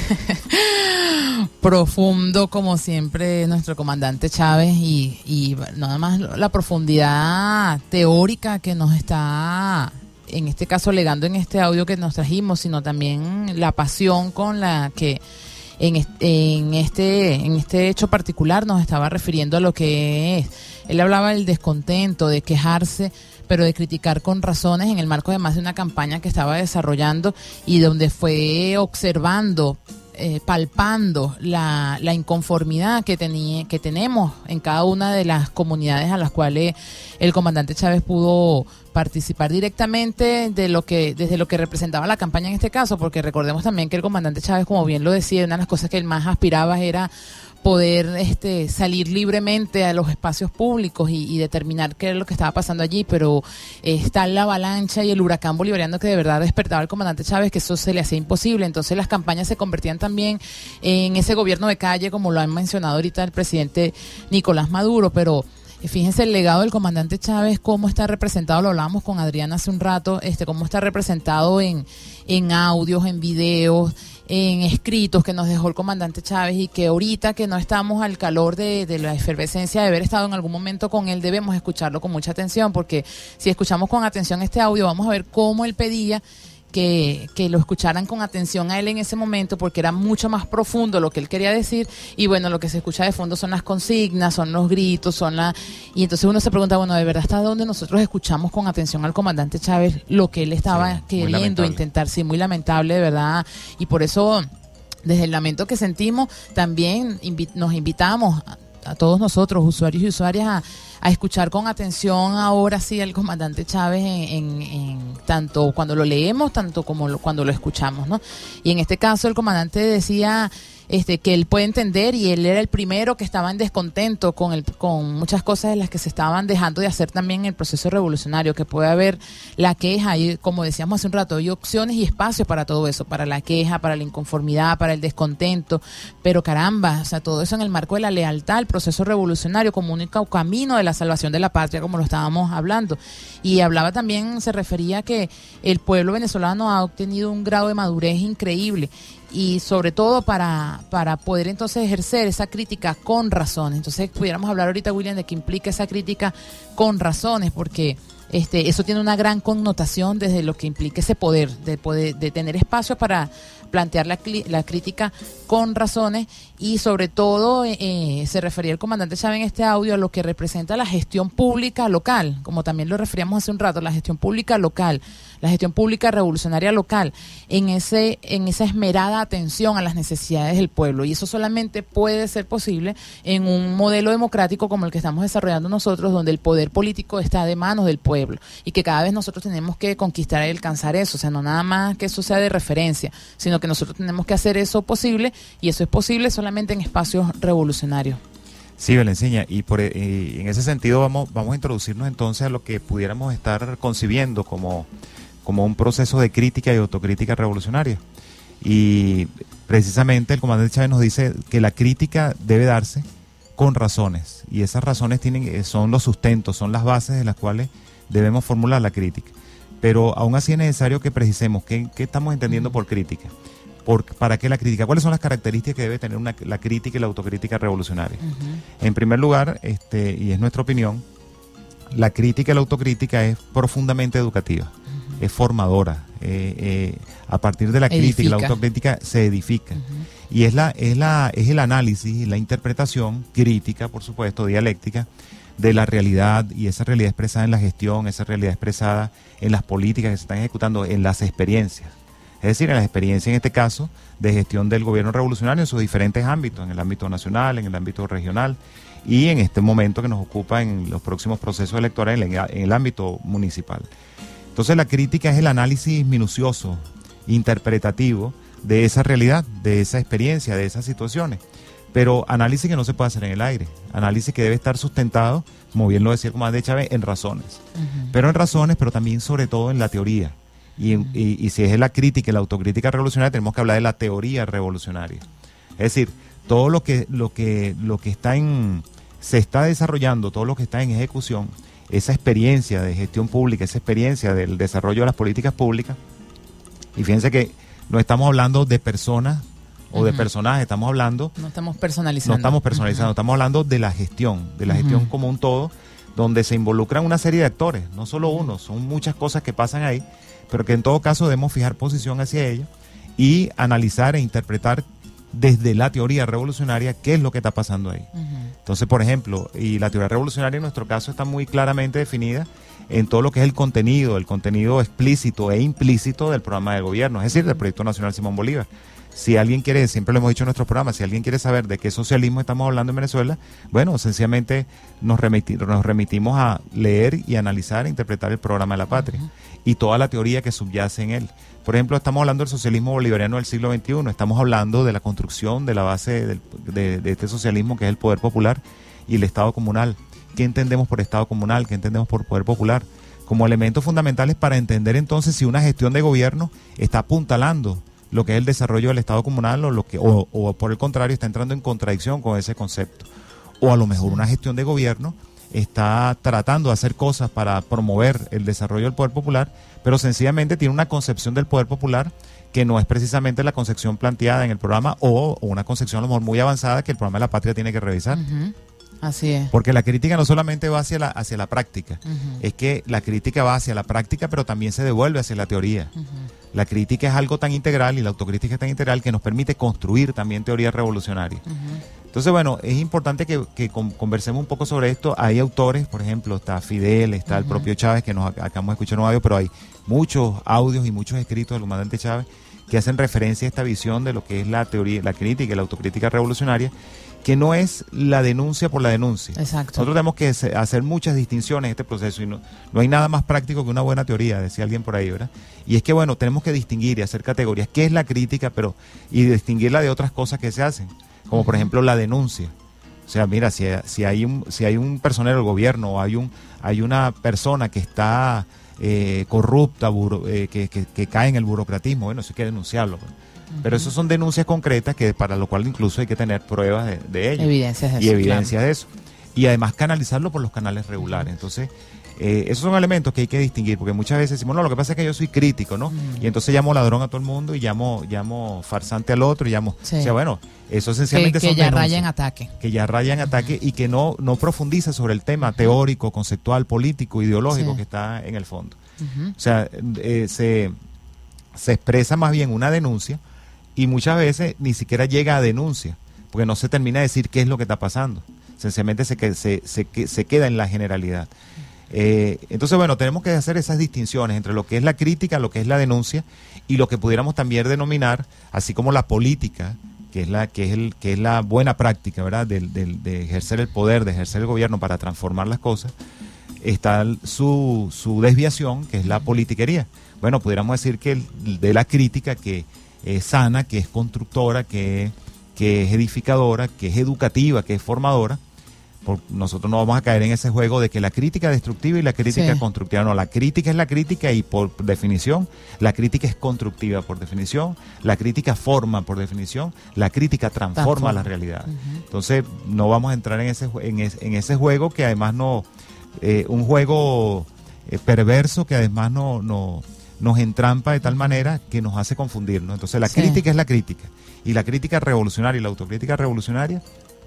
profundo como siempre nuestro comandante Chávez, y, y nada más la profundidad teórica que nos está, en este caso, legando en este audio que nos trajimos, sino también la pasión con la que en este, en este, en este hecho particular nos estaba refiriendo a lo que es. Él hablaba del descontento, de quejarse, pero de criticar con razones en el marco además de una campaña que estaba desarrollando y donde fue observando, eh, palpando la, la inconformidad que, tenía, que tenemos en cada una de las comunidades a las cuales el comandante Chávez pudo participar directamente de lo que desde lo que representaba la campaña en este caso, porque recordemos también que el comandante Chávez, como bien lo decía, una de las cosas que él más aspiraba era poder este salir libremente a los espacios públicos y, y determinar qué era lo que estaba pasando allí, pero eh, está la avalancha y el huracán bolivariano que de verdad despertaba al comandante Chávez, que eso se le hacía imposible. Entonces las campañas se convertían también en ese gobierno de calle, como lo han mencionado ahorita el presidente Nicolás Maduro. Pero fíjense el legado del comandante Chávez, cómo está representado, lo hablábamos con Adriana hace un rato, este cómo está representado en, en audios, en videos, en escritos que nos dejó el comandante Chávez, y que ahorita que no estamos al calor de, de la efervescencia de haber estado en algún momento con él, debemos escucharlo con mucha atención, porque si escuchamos con atención este audio vamos a ver cómo él pedía que, que lo escucharan con atención a él en ese momento, porque era mucho más profundo lo que él quería decir. Y bueno, lo que se escucha de fondo son las consignas, son los gritos, son la... Y entonces uno se pregunta, bueno, ¿de verdad hasta dónde nosotros escuchamos con atención al comandante Chávez lo que él estaba sí, queriendo intentar? Sí, muy lamentable, de verdad. Y por eso, desde el lamento que sentimos, también invi- nos invitamos a, a todos nosotros, usuarios y usuarias, a a escuchar con atención ahora sí al comandante Chávez en, en, en tanto cuando lo leemos, tanto como lo, cuando lo escuchamos, ¿no? Y en este caso el comandante decía este que él puede entender, y él era el primero que estaba en descontento con el con muchas cosas de las que se estaban dejando de hacer también en el proceso revolucionario, que puede haber la queja, y como decíamos hace un rato, hay opciones y espacios para todo eso, para la queja, para la inconformidad, para el descontento, pero caramba, o sea, todo eso en el marco de la lealtad al proceso revolucionario como único camino de la salvación de la patria, como lo estábamos hablando. Y hablaba también, se refería a que el pueblo venezolano ha obtenido un grado de madurez increíble, y sobre todo para, para poder entonces ejercer esa crítica con razones. Entonces pudiéramos hablar ahorita, William, de qué implica esa crítica con razones, porque este eso tiene una gran connotación desde lo que implica ese poder, de poder de tener espacio para plantear la, la crítica con razones, y sobre todo eh, se refería el comandante Chávez en este audio a lo que representa la gestión pública local, como también lo referíamos hace un rato, la gestión pública local, la gestión pública revolucionaria local, en ese en esa esmerada atención a las necesidades del pueblo. Y eso solamente puede ser posible en un modelo democrático como el que estamos desarrollando nosotros, donde el poder político está de manos del pueblo. pueblo, y que cada vez nosotros tenemos que conquistar y alcanzar eso, o sea, no nada más que eso sea de referencia, sino que nosotros tenemos que hacer eso posible, y eso es posible solamente en espacios revolucionarios. Sí, Belenceña, y, por, y en ese sentido vamos, vamos a introducirnos entonces a lo que pudiéramos estar concibiendo como, como un proceso de crítica y autocrítica revolucionaria. Y precisamente el comandante Chávez nos dice que la crítica debe darse con razones, y esas razones tienen, son los sustentos, son las bases de las cuales debemos formular la crítica. Pero aún así es necesario que precisemos qué, qué estamos entendiendo por crítica. Por, ¿Para qué la crítica? ¿Cuáles son las características que debe tener una, la crítica y la autocrítica revolucionaria? Uh-huh. En primer lugar, este, y es nuestra opinión, la crítica y la autocrítica es profundamente educativa, uh-huh. es formadora. Eh, eh, a partir de la edifica. Crítica y la autocrítica se edifica. Uh-huh. Y es, la, es, la, es el análisis, la interpretación crítica, por supuesto, dialéctica, de la realidad, y esa realidad expresada en la gestión, esa realidad expresada en las políticas que se están ejecutando, en las experiencias. Es decir, en las experiencias, en este caso, de gestión del gobierno revolucionario en sus diferentes ámbitos, en el ámbito nacional, en el ámbito regional, y en este momento que nos ocupa en los próximos procesos electorales, en, en el ámbito municipal. Entonces la crítica es el análisis minucioso, interpretativo, de esa realidad, de esa experiencia, de esas situaciones. Pero análisis que no se puede hacer en el aire, análisis que debe estar sustentado, como bien lo decía el comandante Chávez, en razones. Uh-huh. Pero en razones, pero también sobre todo en la teoría. Y, uh-huh. y, y si es la crítica y la autocrítica revolucionaria, tenemos que hablar de la teoría revolucionaria. Es decir, todo lo que, lo que, lo que está en, se está desarrollando, todo lo que está en ejecución, esa experiencia de gestión pública, esa experiencia del desarrollo de las políticas públicas, y fíjense que no estamos hablando de personas o uh-huh. de personajes, estamos hablando... No estamos personalizando. No estamos personalizando, uh-huh. estamos hablando de la gestión, de la gestión uh-huh. como un todo, donde se involucran una serie de actores, no solo uno, son muchas cosas que pasan ahí, pero que en todo caso debemos fijar posición hacia ello y analizar e interpretar desde la teoría revolucionaria qué es lo que está pasando ahí. Uh-huh. Entonces, por ejemplo, y la teoría revolucionaria en nuestro caso está muy claramente definida en todo lo que es el contenido, el contenido explícito e implícito del programa de gobierno, es decir, del Proyecto Nacional Simón Bolívar. Si alguien quiere, siempre lo hemos dicho en nuestros programas, si alguien quiere saber de qué socialismo estamos hablando en Venezuela, bueno, sencillamente nos, remiti- nos remitimos a leer y analizar e interpretar el programa de la patria uh-huh. y toda la teoría que subyace en él. Por ejemplo, estamos hablando del socialismo bolivariano del siglo veintiuno, estamos hablando de la construcción de la base del, de, de este socialismo que es el poder popular y el Estado comunal. ¿Qué entendemos por Estado comunal? ¿Qué entendemos por poder popular? Como elementos fundamentales para entender entonces si una gestión de gobierno está apuntalando lo que es el desarrollo del Estado comunal o, lo que, o, o por el contrario está entrando en contradicción con ese concepto. O a lo mejor una gestión de gobierno está tratando de hacer cosas para promover el desarrollo del poder popular, pero sencillamente tiene una concepción del poder popular que no es precisamente la concepción planteada en el programa o, o una concepción a lo mejor muy avanzada que el programa de la patria tiene que revisar. Uh-huh. Así es. Porque la crítica no solamente va hacia la, hacia la práctica, uh-huh. es que la crítica va hacia la práctica, pero también se devuelve hacia la teoría. Uh-huh. La crítica es algo tan integral y la autocrítica es tan integral que nos permite construir también teoría revolucionaria. Uh-huh. Entonces, bueno, es importante que, que conversemos un poco sobre esto. Hay autores, por ejemplo, está Fidel, está uh-huh. el propio Chávez, que nos acabamos de escuchar un audio, pero hay muchos audios y muchos escritos del comandante Chávez que hacen referencia a esta visión de lo que es la teoría, la crítica y la autocrítica revolucionaria, que no es la denuncia por la denuncia. Exacto. Nosotros tenemos que hacer muchas distinciones en este proceso y no, no hay nada más práctico que una buena teoría, decía alguien por ahí, ¿verdad? Y es que, bueno, tenemos que distinguir y hacer categorías. ¿Qué es la crítica? Pero y distinguirla de otras cosas que se hacen, como por ejemplo la denuncia. O sea, mira, si, si hay un si hay un personero del gobierno o hay un hay una persona que está eh, corrupta, buro, eh, que, que, que cae en el burocratismo, bueno, eso hay que denunciarlo. Pues. Uh-huh. Pero eso son denuncias concretas que para lo cual incluso hay que tener pruebas de, de ello. Evidencias de eso. Y evidencias claro. de eso. Y además canalizarlo por los canales regulares. Entonces, eh, esos son elementos que hay que distinguir, porque muchas veces decimos, no, lo que pasa es que yo soy crítico, ¿no? Uh-huh. Y entonces llamo ladrón a todo el mundo y llamo llamo farsante al otro y llamo... Sí. O sea, bueno, eso esencialmente que, son que ya denuncias, raya en ataque. Que ya raya en uh-huh. ataque y que no, no profundiza sobre el tema uh-huh. teórico, conceptual, político, ideológico sí. que está en el fondo. Uh-huh. O sea, eh, se, se expresa más bien una denuncia y muchas veces ni siquiera llega a denuncia, porque no se termina de decir qué es lo que está pasando. Sencillamente se, se, se, se queda en la generalidad. Eh, entonces, bueno, tenemos que hacer esas distinciones entre lo que es la crítica, lo que es la denuncia y lo que pudiéramos también denominar, así como la política, que es la que es el que es la buena práctica, ¿verdad? De, de, de ejercer el poder, de ejercer el gobierno para transformar las cosas. está su, su desviación, que es la politiquería. Bueno, pudiéramos decir que el, de la crítica que es sana, que es constructora, que, que es edificadora, que es educativa, que es formadora, por, nosotros no vamos a caer en ese juego de que la crítica es destructiva y la crítica sí. constructiva. No, la crítica es la crítica y por definición, la crítica es constructiva por definición, la crítica forma por definición, la crítica transforma, transforma. la realidad. Uh-huh. Entonces, no vamos a entrar en ese, en ese, en ese juego que además no, eh, un juego eh, perverso que además no, no, nos entrampa de tal manera que nos hace confundirnos. Entonces, la sí. crítica es la crítica. Y la crítica revolucionaria y la autocrítica revolucionaria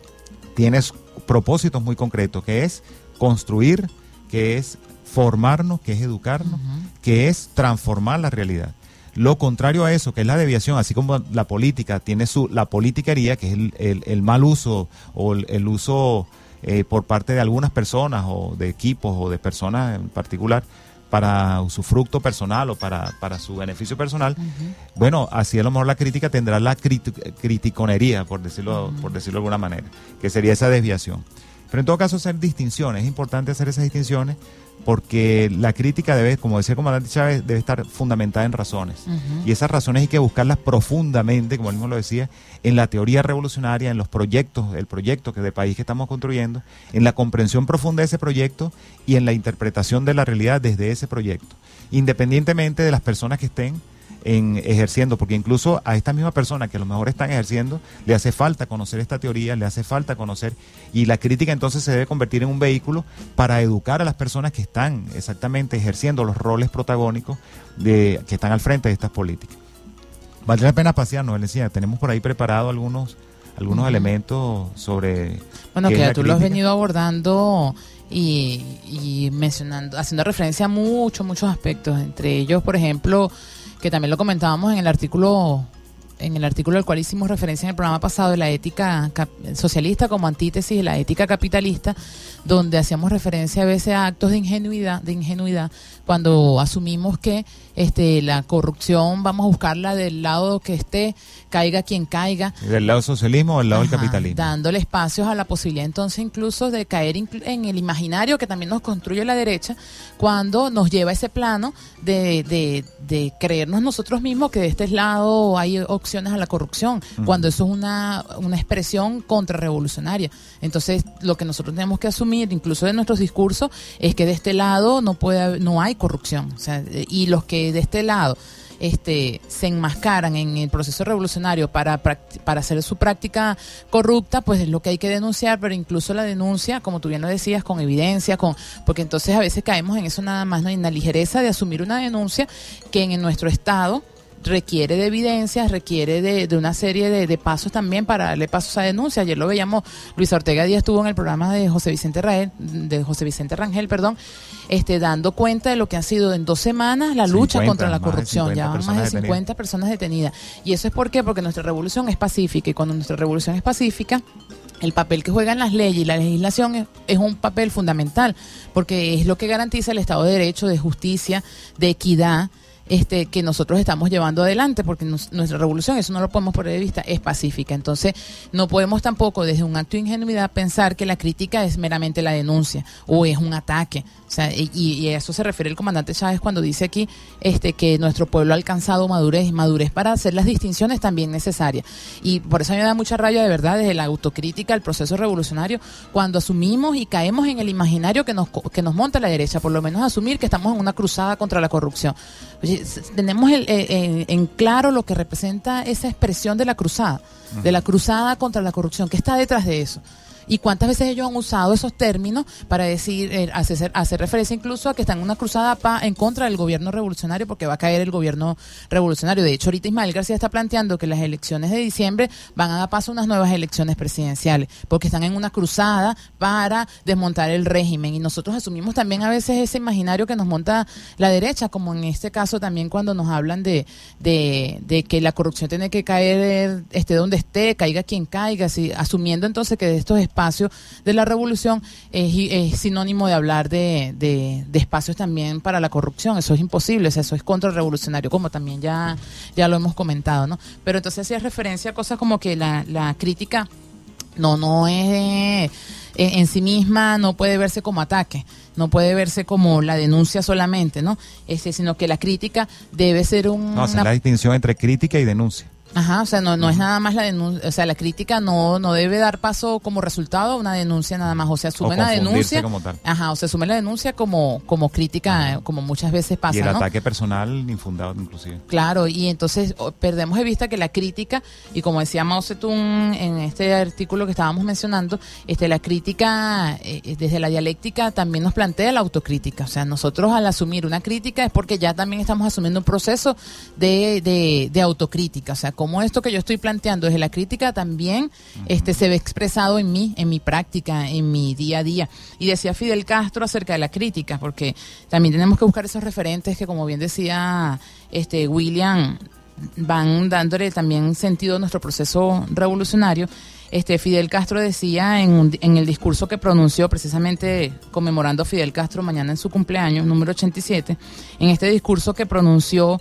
tienes propósitos muy concretos, que es construir, que es formarnos, que es educarnos, uh-huh. que es transformar la realidad. Lo contrario a eso, que es la deviación, así como la política tiene su la politiquería, que es el, el, el mal uso o el, el uso eh, por parte de algunas personas o de equipos o de personas en particular para usufructo personal o para, para su beneficio personal, uh-huh. bueno, así a lo mejor la crítica tendrá la crit- criticonería, por decirlo, uh-huh. por decirlo de alguna manera, que sería esa desviación. Pero en todo caso hacer distinciones, es importante hacer esas distinciones porque la crítica debe, como decía el comandante Chávez, debe estar fundamentada en razones. Uh-huh. Y esas razones hay que buscarlas profundamente, como él mismo lo decía, en la teoría revolucionaria, en los proyectos, el proyecto que de país que estamos construyendo, en la comprensión profunda de ese proyecto y en la interpretación de la realidad desde ese proyecto, independientemente de las personas que estén en ejerciendo, porque incluso a esta misma persona que a lo mejor están ejerciendo le hace falta conocer esta teoría, le hace falta conocer, y la crítica entonces se debe convertir en un vehículo para educar a las personas que están exactamente ejerciendo los roles protagónicos de, que están al frente de estas políticas. Vale la pena pasearnos, Valencia, tenemos por ahí preparado algunos algunos uh-huh. elementos sobre bueno, que ya tú lo has venido abordando y, y mencionando, haciendo referencia a muchos, muchos aspectos, entre ellos, por ejemplo, que también lo comentábamos en el artículo en el artículo al cual hicimos referencia en el programa pasado, de la ética cap- socialista como antítesis de la ética capitalista, donde hacíamos referencia a veces a actos de ingenuidad, de ingenuidad, cuando asumimos que este la corrupción vamos a buscarla del lado que esté, caiga quien caiga. ¿Del lado del socialismo o del lado Ajá, del capitalismo? Dándole espacios a la posibilidad entonces incluso de caer inclu- en el imaginario que también nos construye la derecha, cuando nos lleva a ese plano de, de, de creernos nosotros mismos que de este lado hay opciones a la corrupción, uh-huh. cuando eso es una, una expresión contrarrevolucionaria. Entonces, lo que nosotros tenemos que asumir, incluso de nuestros discursos, es que de este lado no puede haber, no hay corrupción. O sea, y los que de este lado este se enmascaran en el proceso revolucionario para, para hacer su práctica corrupta, pues es lo que hay que denunciar, pero incluso la denuncia, como tú bien lo decías, con evidencia, con porque entonces a veces caemos en eso nada más, ¿no? En la ligereza de asumir una denuncia que en, en nuestro Estado requiere de evidencias, requiere de, de una serie de, de pasos también para darle pasos a denuncia. Ayer lo veíamos, Luis Ortega Díaz estuvo en el programa de José Vicente Rangel, de José Vicente Rangel, perdón, este, dando cuenta de lo que han sido en dos semanas la lucha cincuenta, contra la corrupción. Ya van más de cincuenta detenidas. Personas detenidas. Y eso es ¿por qué? Porque nuestra revolución es pacífica, y cuando nuestra revolución es pacífica, el papel que juegan las leyes y la legislación es, es un papel fundamental, porque es lo que garantiza el Estado de Derecho, de justicia, de equidad, Este, que nosotros estamos llevando adelante, porque nos, nuestra revolución, eso no lo podemos perder de vista, es pacífica. Entonces no podemos tampoco desde un acto de ingenuidad pensar que la crítica es meramente la denuncia o es un ataque. O sea, y, y a eso se refiere el comandante Chávez cuando dice aquí este, que nuestro pueblo ha alcanzado madurez, madurez para hacer las distinciones también necesarias. Y por eso a mí me da mucha rabia, de verdad, desde la autocrítica, el proceso revolucionario, cuando asumimos y caemos en el imaginario que nos, que nos monta la derecha, por lo menos asumir que estamos en una cruzada contra la corrupción. Oye, tenemos el, eh, en claro lo que representa esa expresión de la cruzada, uh-huh. de la cruzada contra la corrupción, ¿qué está detrás de eso? Y cuántas veces ellos han usado esos términos para decir, eh, hacer, hacer referencia incluso a que están en una cruzada pa, en contra del gobierno revolucionario, porque va a caer el gobierno revolucionario. De hecho, ahorita Ismael García está planteando que las elecciones de diciembre van a dar paso a unas nuevas elecciones presidenciales, porque están en una cruzada para desmontar el régimen. Y nosotros asumimos también a veces ese imaginario que nos monta la derecha, como en este caso también cuando nos hablan de, de, de que la corrupción tiene que caer, esté donde esté, caiga quien caiga, así, asumiendo entonces que de estos espacio de la revolución es, es sinónimo de hablar de, de, de espacios también para la corrupción. Eso es imposible, o sea, eso es contrarrevolucionario, como también ya, ya lo hemos comentado, ¿no? Pero entonces hacía referencia a cosas como que la, la crítica No, no es eh, en sí misma, no puede verse como ataque, no puede verse como la denuncia solamente, ¿no? Este, sino que la crítica debe ser un... No, esa es la distinción entre crítica y denuncia. Ajá, o sea, no, no es nada más la denuncia, o sea, la crítica no, no debe dar paso como resultado a una denuncia nada más, o sea, asume la denuncia, como tal. Ajá, o sea, asume la denuncia como, como crítica, ajá, como muchas veces pasa, y el ¿no? ataque personal infundado inclusive. Claro, y entonces oh, perdemos de vista que la crítica, y como decía Mao Zedong en este artículo que estábamos mencionando, este, la crítica eh, desde la dialéctica también nos plantea la autocrítica, o sea, nosotros al asumir una crítica es porque ya también estamos asumiendo un proceso de, de, de autocrítica, o sea, como esto que yo estoy planteando desde la crítica también uh-huh. este se ve expresado en mí, en mi práctica, en mi día a día. Y decía Fidel Castro acerca de la crítica, porque también tenemos que buscar esos referentes que, como bien decía este William, van dándole también sentido a nuestro proceso revolucionario. Este Fidel Castro decía en, un, en el discurso que pronunció, precisamente conmemorando a Fidel Castro mañana en su cumpleaños, número ochenta y siete, en este discurso que pronunció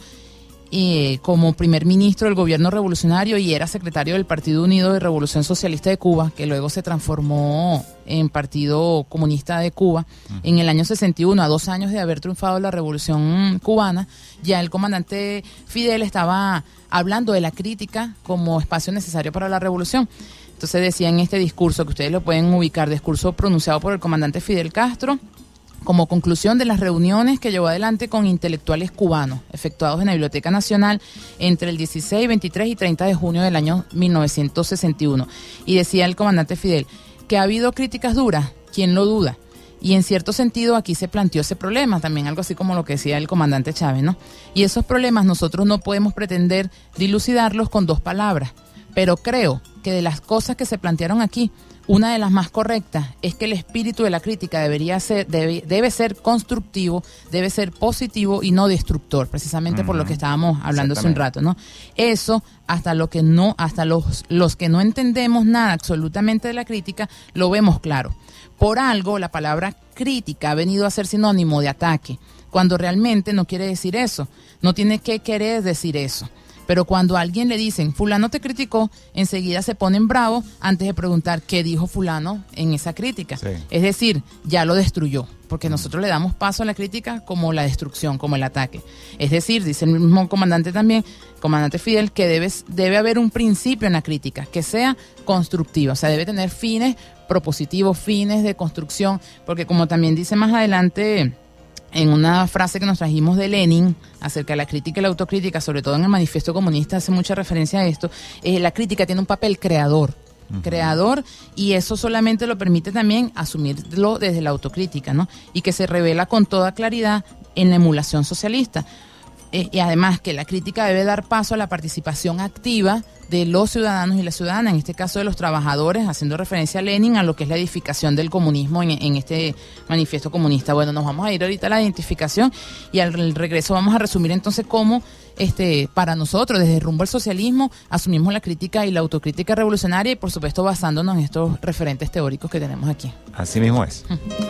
Eh, como primer ministro del gobierno revolucionario y era secretario del Partido Unido de Revolución Socialista de Cuba, que luego se transformó en Partido Comunista de Cuba, uh-huh. en el año sesenta y uno, a dos años de haber triunfado la Revolución Cubana, ya el comandante Fidel estaba hablando de la crítica como espacio necesario para la revolución. Entonces decía en este discurso, que ustedes lo pueden ubicar, discurso pronunciado por el comandante Fidel Castro, como conclusión de las reuniones que llevó adelante con intelectuales cubanos, efectuados en la Biblioteca Nacional entre el dieciséis, veintitrés y treinta de junio del año mil novecientos sesenta y uno. Y decía el comandante Fidel que ha habido críticas duras, ¿quién lo duda? Y en cierto sentido aquí se planteó ese problema, también algo así como lo que decía el comandante Chávez, ¿no? Y esos problemas nosotros no podemos pretender dilucidarlos con dos palabras, pero creo que de las cosas que se plantearon aquí, una de las más correctas es que el espíritu de la crítica debería ser, debe, debe ser constructivo, debe ser positivo y no destructor, precisamente uh-huh. por lo que estábamos hablando hace un rato, ¿no? Eso, hasta lo que no, hasta los, los que no entendemos nada absolutamente de la crítica, lo vemos claro. Por algo, la palabra crítica ha venido a ser sinónimo de ataque, cuando realmente no quiere decir eso, no tiene que querer decir eso. Pero cuando a alguien le dicen, fulano te criticó, enseguida se ponen bravos antes de preguntar qué dijo fulano en esa crítica. Sí. Es decir, ya lo destruyó, porque nosotros le damos paso a la crítica como la destrucción, como el ataque. Es decir, dice el mismo comandante también, comandante Fidel, que debe, debe haber un principio en la crítica, que sea constructiva, o sea, debe tener fines propositivos, fines de construcción, porque como también dice más adelante en una frase que nos trajimos de Lenin acerca de la crítica y la autocrítica, sobre todo en el Manifiesto Comunista hace mucha referencia a esto, eh, la crítica tiene un papel creador, uh-huh. creador, y eso solamente lo permite también asumirlo desde la autocrítica, ¿no? Y que se revela con toda claridad en la emulación socialista. Eh, y además que la crítica debe dar paso a la participación activa de los ciudadanos y las ciudadanas, en este caso de los trabajadores, haciendo referencia a Lenin, a lo que es la edificación del comunismo en, en este manifiesto comunista. Bueno, nos vamos a ir ahorita a la identificación y al regreso vamos a resumir entonces cómo este, para nosotros, desde Rumbo al Socialismo, asumimos la crítica y la autocrítica revolucionaria y por supuesto basándonos en estos referentes teóricos que tenemos aquí. Así mismo es.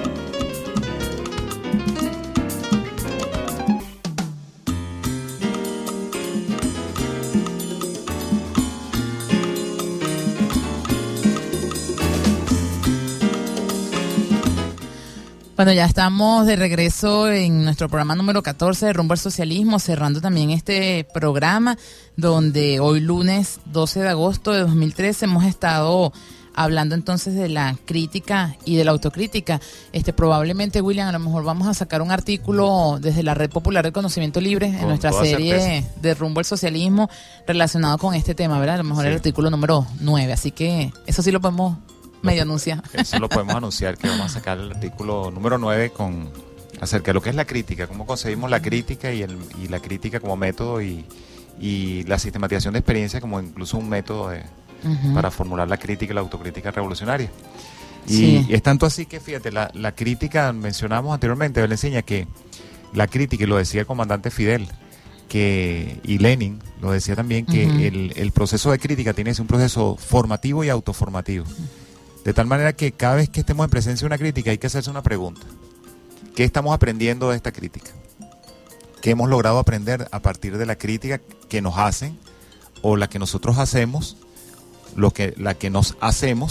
Bueno, ya estamos de regreso en nuestro programa número catorce de Rumbo al Socialismo, cerrando también este programa donde hoy lunes doce de agosto de dos mil trece hemos estado hablando entonces de la crítica y de la autocrítica. Este, probablemente, William, a lo mejor vamos a sacar un artículo desde la Red Popular del Conocimiento Libre en con nuestra serie certeza. de Rumbo al Socialismo relacionado con este tema, ¿verdad? A lo mejor sí. El artículo número nueve, así que eso sí lo podemos medio anunciar. Eso lo podemos anunciar, que vamos a sacar el artículo número nueve con acerca de lo que es la crítica, cómo concebimos la crítica y, el, y la crítica como método y, y la sistematización de experiencia como incluso un método de, uh-huh. para formular la crítica y la autocrítica revolucionaria. Y, sí. y es tanto así que, fíjate, la, la crítica, mencionamos anteriormente, él enseña que la crítica, y lo decía el comandante Fidel, que y Lenin lo decía también, que uh-huh. el, el proceso de crítica tiene que ser un proceso formativo y autoformativo. Uh-huh. De tal manera que cada vez que estemos en presencia de una crítica hay que hacerse una pregunta. ¿Qué estamos aprendiendo de esta crítica? ¿Qué hemos logrado aprender a partir de la crítica que nos hacen o la que nosotros hacemos, lo que, la que nos hacemos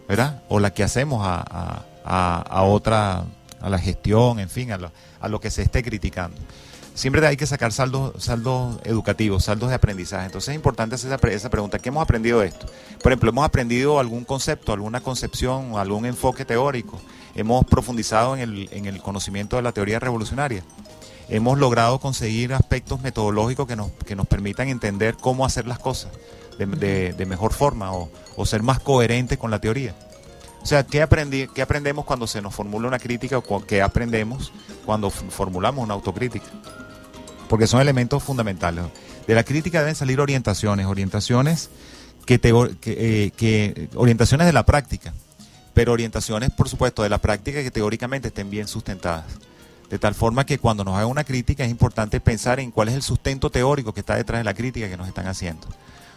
¿verdad? O la que hacemos a, a, a, a otra, a la gestión, en fin, a lo, a lo que se esté criticando. Siempre hay que sacar saldos, saldos educativos, saldos de aprendizaje. Entonces es importante hacer esa, esa pregunta. ¿Qué hemos aprendido de esto? Por ejemplo, ¿hemos aprendido algún concepto, alguna concepción, algún enfoque teórico? ¿Hemos profundizado en el, en el conocimiento de la teoría revolucionaria? ¿Hemos logrado conseguir aspectos metodológicos que nos, que nos permitan entender cómo hacer las cosas de, de, de mejor forma o, o ser más coherentes con la teoría? O sea, ¿qué, aprendí, ¿qué aprendemos cuando se nos formula una crítica o qué aprendemos cuando formulamos una autocrítica? Porque son elementos fundamentales. De la crítica deben salir orientaciones, orientaciones que, te, que, eh, que orientaciones de la práctica, pero orientaciones, por supuesto, de la práctica que teóricamente estén bien sustentadas. De tal forma que cuando nos hagan una crítica es importante pensar en cuál es el sustento teórico que está detrás de la crítica que nos están haciendo.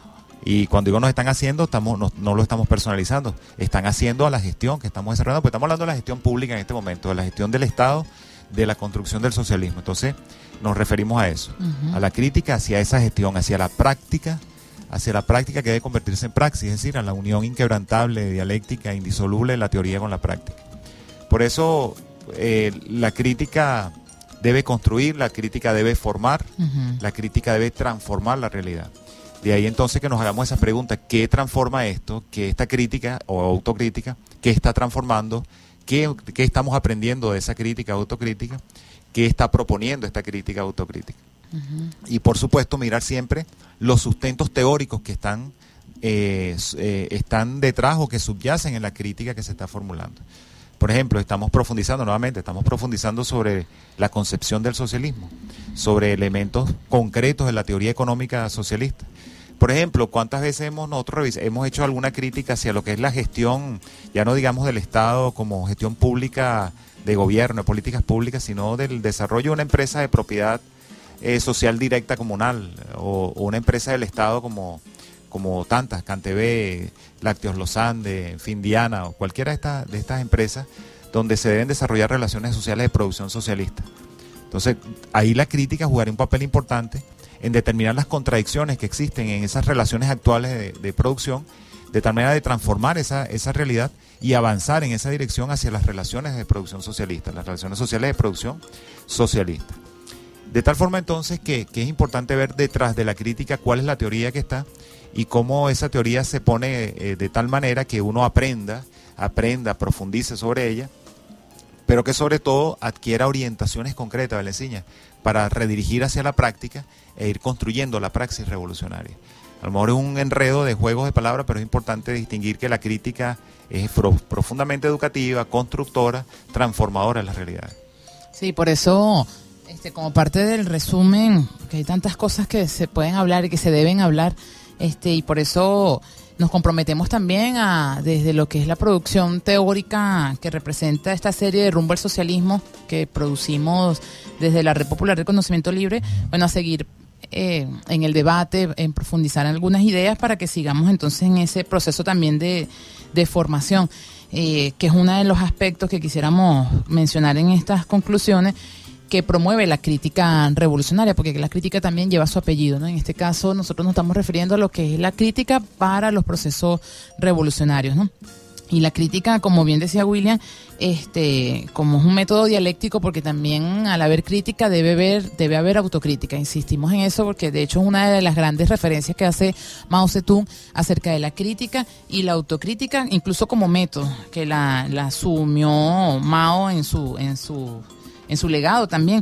Y cuando digo nos están haciendo, estamos, no, no lo estamos personalizando, están haciendo a la gestión que estamos desarrollando, porque estamos hablando de la gestión pública en este momento, de la gestión del Estado, de la construcción del socialismo. Entonces nos referimos a eso, uh-huh. a la crítica hacia esa gestión, hacia la práctica, hacia la práctica que debe convertirse en praxis, es decir, a la unión inquebrantable, dialéctica, indisoluble de la teoría con la práctica. Por eso eh, la crítica debe construir, la crítica debe formar, uh-huh. la crítica debe transformar la realidad. De ahí entonces que nos hagamos esa pregunta, ¿qué transforma esto? ¿Qué esta crítica o autocrítica? ¿Qué está transformando? ¿Qué, qué estamos aprendiendo de esa crítica autocrítica? ¿Qué está proponiendo esta crítica autocrítica? Uh-huh. Y por supuesto mirar siempre los sustentos teóricos que están, eh, eh, están detrás o que subyacen en la crítica que se está formulando. Por ejemplo, estamos profundizando nuevamente, estamos profundizando sobre la concepción del socialismo, sobre elementos concretos de la teoría económica socialista. Por ejemplo, ¿cuántas veces hemos nosotros hemos hecho alguna crítica hacia lo que es la gestión, ya no digamos del Estado como gestión pública de gobierno, de políticas públicas, sino del desarrollo de una empresa de propiedad eh, social directa comunal o, o una empresa del Estado como, como tantas, CanTV, Lácteos Los Andes, en fin, Diana o cualquiera de estas, de estas empresas donde se deben desarrollar relaciones sociales de producción socialista? Entonces, ahí la crítica jugará un papel importante en determinar las contradicciones que existen en esas relaciones actuales de, de producción, de tal manera de transformar esa, esa realidad y avanzar en esa dirección hacia las relaciones de producción socialista, las relaciones sociales de producción socialista. De tal forma entonces que, que es importante ver detrás de la crítica cuál es la teoría que está y cómo esa teoría se pone eh, de tal manera que uno aprenda, aprenda, profundice sobre ella, pero que sobre todo adquiera orientaciones concretas, Belenciña, para redirigir hacia la práctica e ir construyendo la praxis revolucionaria. A lo mejor es un enredo de juegos de palabras, pero es importante distinguir que la crítica es pro, profundamente educativa, constructora, transformadora de las realidades. Sí, por eso, este, como parte del resumen, que hay tantas cosas que se pueden hablar y que se deben hablar, este, y por eso nos comprometemos también a, desde lo que es la producción teórica que representa esta serie de Rumbo al Socialismo que producimos desde la Red Popular del Conocimiento Libre, bueno, a seguir eh, en el debate, en profundizar en algunas ideas para que sigamos entonces en ese proceso también de, de formación, eh, que es uno de los aspectos que quisiéramos mencionar en estas conclusiones, que promueve la crítica revolucionaria, porque la crítica también lleva su apellido, ¿no? En este caso nosotros nos estamos refiriendo a lo que es la crítica para los procesos revolucionarios, ¿no? Y la crítica, como bien decía William, este, como es un método dialéctico, porque también al haber crítica debe haber, debe haber autocrítica. Insistimos en eso porque de hecho es una de las grandes referencias que hace Mao Zedong acerca de la crítica y la autocrítica, incluso como método, que la, la asumió Mao en su, en su en su legado también.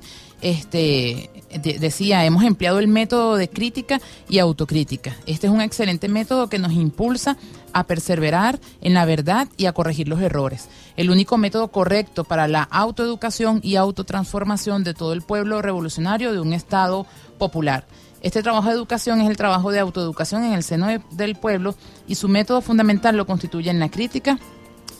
Este de, decía, hemos empleado el método de crítica y autocrítica. Este es un excelente método que nos impulsa a perseverar en la verdad y a corregir los errores. El único método correcto para la autoeducación y autotransformación de todo el pueblo revolucionario de un Estado popular. Este trabajo de educación es el trabajo de autoeducación en el seno de, del pueblo, y su método fundamental lo constituyen la crítica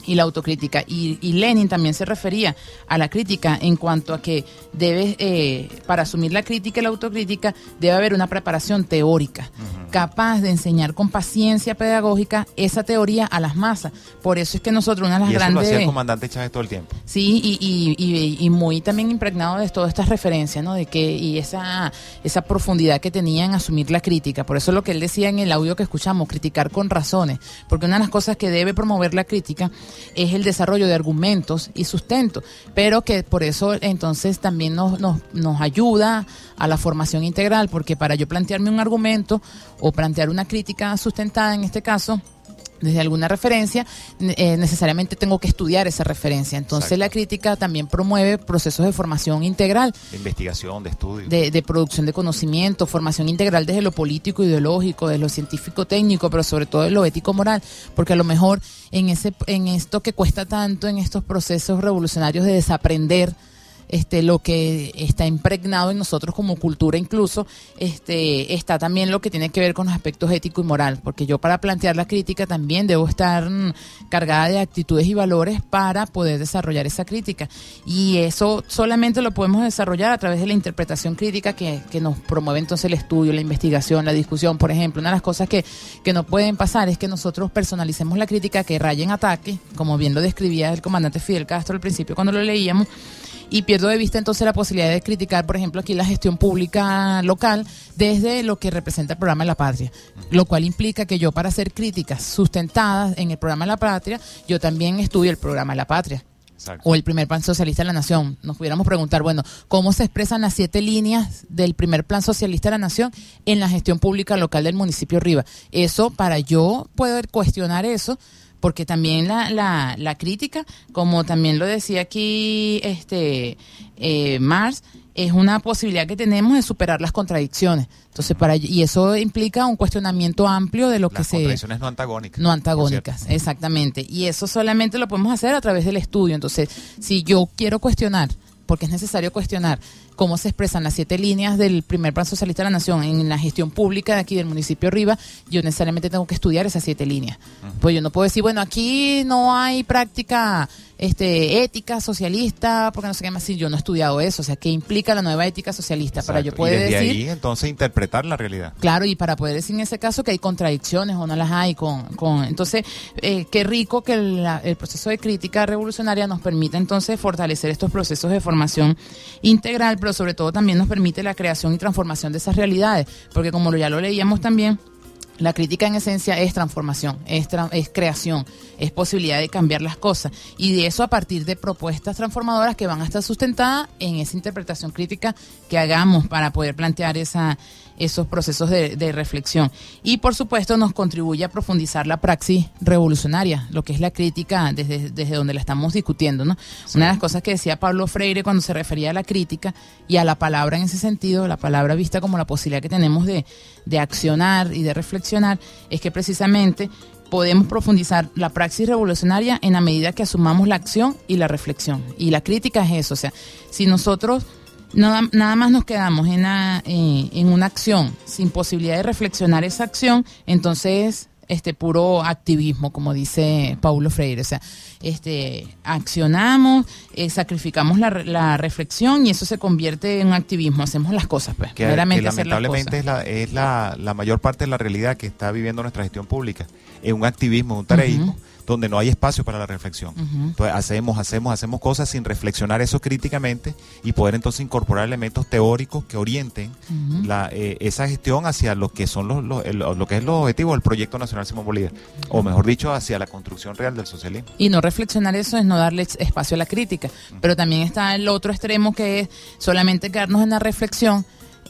y la autocrítica. Y, y Lenin también se refería a la crítica en cuanto a que debe, eh, para asumir la crítica y la autocrítica, debe haber una preparación teórica, uh-huh. capaz de enseñar con paciencia pedagógica esa teoría a las masas. Por eso es que nosotros, una de las y eso grandes... lo hacía el comandante Chávez todo el tiempo. Sí, y, y, y, y muy también impregnado de todas estas referencias, ¿no? De que, y esa, esa profundidad que tenía en asumir la crítica. Por eso es lo que él decía en el audio que escuchamos, criticar con razones. Porque una de las cosas que debe promover la crítica es el desarrollo de argumentos y sustento, pero que por eso entonces también nos, nos, nos ayuda a la formación integral, porque para yo plantearme un argumento o plantear una crítica sustentada en este caso, desde alguna referencia, eh, necesariamente tengo que estudiar esa referencia. Entonces Exacto. la crítica también promueve procesos de formación integral. De investigación, de estudio. De, de producción de conocimiento, formación integral desde lo político, ideológico, desde lo científico, técnico, pero sobre todo de lo ético-moral. Porque a lo mejor en, ese, en esto que cuesta tanto, en estos procesos revolucionarios de desaprender, Este, lo que está impregnado en nosotros como cultura incluso, este, está también lo que tiene que ver con los aspectos ético y moral, porque yo para plantear la crítica también debo estar mm, cargada de actitudes y valores para poder desarrollar esa crítica, y eso solamente lo podemos desarrollar a través de la interpretación crítica que, que nos promueve entonces el estudio, la investigación, la discusión. Por ejemplo, una de las cosas que, que no pueden pasar es que nosotros personalicemos la crítica, que raya en ataque, como bien lo describía el comandante Fidel Castro al principio cuando lo leíamos, y pierdo de vista entonces la posibilidad de criticar, por ejemplo, aquí la gestión pública local desde lo que representa el programa de la patria, lo cual implica que yo, para hacer críticas sustentadas en el programa de la patria, yo también estudio el programa de la patria. Exacto. O el primer plan socialista de la nación. Nos pudiéramos preguntar, bueno, ¿cómo se expresan las siete líneas del primer plan socialista de la nación en la gestión pública local del municipio Riva? Eso, para yo poder cuestionar eso, porque también la, la, la crítica, como también lo decía aquí este eh, Mars, es una posibilidad que tenemos de superar las contradicciones. Entonces, para y eso implica un cuestionamiento amplio de lo las que se... Las contradicciones no antagónicas. No antagónicas, exactamente. Y eso solamente lo podemos hacer a través del estudio. Entonces, si yo quiero cuestionar, porque es necesario cuestionar cómo se expresan las siete líneas del primer plan socialista de la nación en la gestión pública de aquí del municipio Riva, yo necesariamente tengo que estudiar esas siete líneas. Uh-huh. Pues yo no puedo decir, bueno, aquí no hay práctica este ética socialista, porque no sé qué más, si yo no he estudiado eso. O sea, ¿qué implica la nueva ética socialista? Exacto. Para yo poder y desde decir... ahí, entonces, interpretar la realidad. Claro, y para poder decir en ese caso que hay contradicciones o no las hay. con, con Entonces, eh, qué rico que la, el proceso de crítica revolucionaria nos permita entonces fortalecer estos procesos de formación integral, pero sobre todo también nos permite la creación y transformación de esas realidades, porque como ya lo leíamos también, la crítica en esencia es transformación, es, tra- es creación, es posibilidad de cambiar las cosas, y de eso a partir de propuestas transformadoras que van a estar sustentadas en esa interpretación crítica que hagamos para poder plantear esa, esos procesos de, de reflexión. Y por supuesto nos contribuye a profundizar la praxis revolucionaria, lo que es la crítica desde, desde donde la estamos discutiendo, ¿no? Sí. Una de las cosas que decía Pablo Freire cuando se refería a la crítica y a la palabra en ese sentido, la palabra vista como la posibilidad que tenemos de, de accionar y de reflexionar, es que precisamente podemos profundizar la praxis revolucionaria en la medida que asumamos la acción y la reflexión. Y la crítica es eso, o sea, si nosotros nada, nada más nos quedamos en, la, eh, en una acción sin posibilidad de reflexionar esa acción, entonces este puro activismo, como dice Paulo Freire, o sea, este accionamos, eh, sacrificamos la, la reflexión y eso se convierte en un activismo, hacemos las cosas, pues, que, meramente que hacer las lamentablemente cosas. es, la, es la, la mayor parte de la realidad que está viviendo nuestra gestión pública, es un activismo, un tareísmo, uh-huh. donde no hay espacio para la reflexión. Uh-huh. Entonces hacemos, hacemos, hacemos cosas sin reflexionar eso críticamente y poder entonces incorporar elementos teóricos que orienten uh-huh. la, eh, esa gestión hacia lo que son los, los, el, lo que es los objetivos del Proyecto Nacional Simón Bolívar, uh-huh. o mejor dicho, hacia la construcción real del socialismo. Y no reflexionar eso es no darle espacio a la crítica, uh-huh. pero también está el otro extremo que es solamente quedarnos en la reflexión,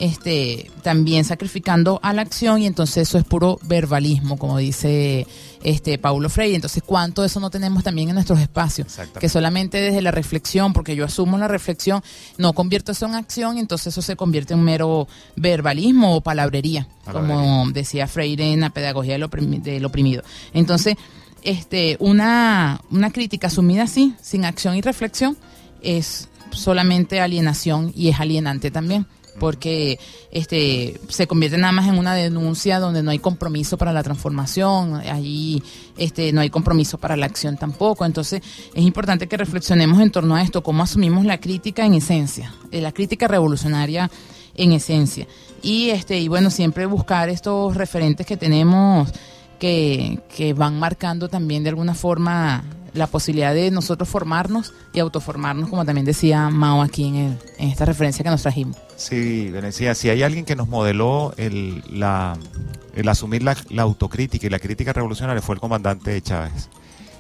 este también sacrificando a la acción, y entonces eso es puro verbalismo, como dice este Paulo Freire. Entonces, ¿cuánto de eso no tenemos también en nuestros espacios? Que solamente desde la reflexión, porque yo asumo la reflexión, no convierto eso en acción, y entonces eso se convierte en mero verbalismo o palabrería, palabrería. Como decía Freire en la pedagogía del, oprim- del oprimido. Entonces, este una, una crítica asumida así, sin acción y reflexión, es solamente alienación y es alienante también. porque este se convierte nada más en una denuncia donde no hay compromiso para la transformación, ahí este no hay compromiso para la acción tampoco. Entonces es importante que reflexionemos en torno a esto, cómo asumimos la crítica en esencia, eh, la crítica revolucionaria en esencia, y este y bueno, siempre buscar estos referentes que tenemos que, que van marcando también de alguna forma la posibilidad de nosotros formarnos y autoformarnos, como también decía Mao aquí en, el, en esta referencia que nos trajimos. Sí, Venecia, si hay alguien que nos modeló el, la, el asumir la, la autocrítica y la crítica revolucionaria fue el comandante Chávez.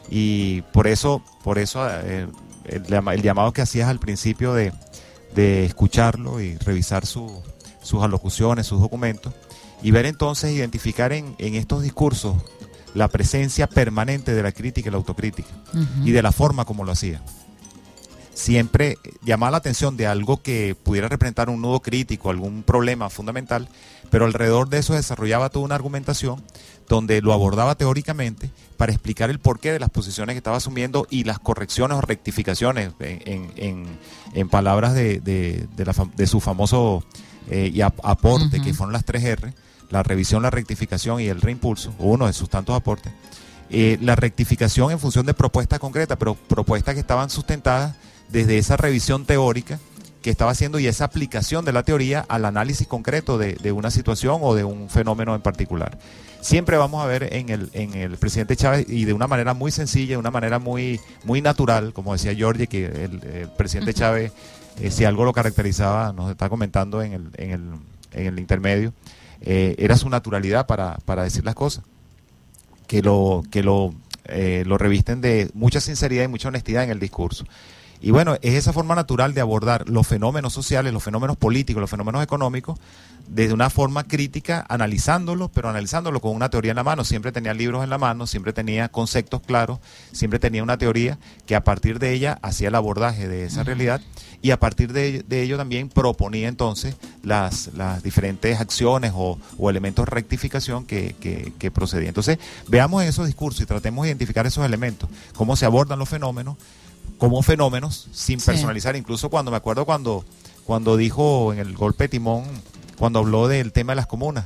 Y por eso, por eso eh, el, el llamado que hacías al principio de, de escucharlo y revisar su, sus alocuciones, sus documentos, y ver entonces, identificar en, en estos discursos la presencia permanente de la crítica y la autocrítica, uh-huh. y de la forma como lo hacía. Siempre llamaba la atención de algo que pudiera representar un nudo crítico, algún problema fundamental, pero alrededor de eso desarrollaba toda una argumentación donde lo abordaba teóricamente para explicar el porqué de las posiciones que estaba asumiendo y las correcciones o rectificaciones, en, en, en, en palabras de, de, de, la, de su famoso eh, y aporte, uh-huh. que fueron las tres erre, la revisión, la rectificación y el reimpulso, uno de sus tantos aportes. Eh, la rectificación en función de propuestas concretas, pero propuestas que estaban sustentadas desde esa revisión teórica que estaba haciendo y esa aplicación de la teoría al análisis concreto de, de una situación o de un fenómeno en particular. Siempre vamos a ver en el, en el presidente Chávez, y de una manera muy sencilla, de una manera muy, muy natural, como decía Jorge, que el, el presidente uh-huh. Chávez, eh, si algo lo caracterizaba, nos está comentando en el, en el, en el intermedio, Eh, era su naturalidad para, para decir las cosas, que lo que lo, eh, lo revisten de mucha sinceridad y mucha honestidad en el discurso. Y bueno, es esa forma natural de abordar los fenómenos sociales, los fenómenos políticos, los fenómenos económicos, desde una forma crítica, analizándolos, pero analizándolo con una teoría en la mano. Siempre tenía libros en la mano, siempre tenía conceptos claros, siempre tenía una teoría que a partir de ella hacía el abordaje de esa realidad, y a partir de, de ello también proponía entonces las, las diferentes acciones o, o elementos de rectificación que, que, que procedían. Entonces, veamos esos discursos y tratemos de identificar esos elementos, cómo se abordan los fenómenos, como fenómenos, sin personalizar. Sí. Incluso cuando me acuerdo cuando, cuando dijo en el golpe de timón, cuando habló del tema de las comunas,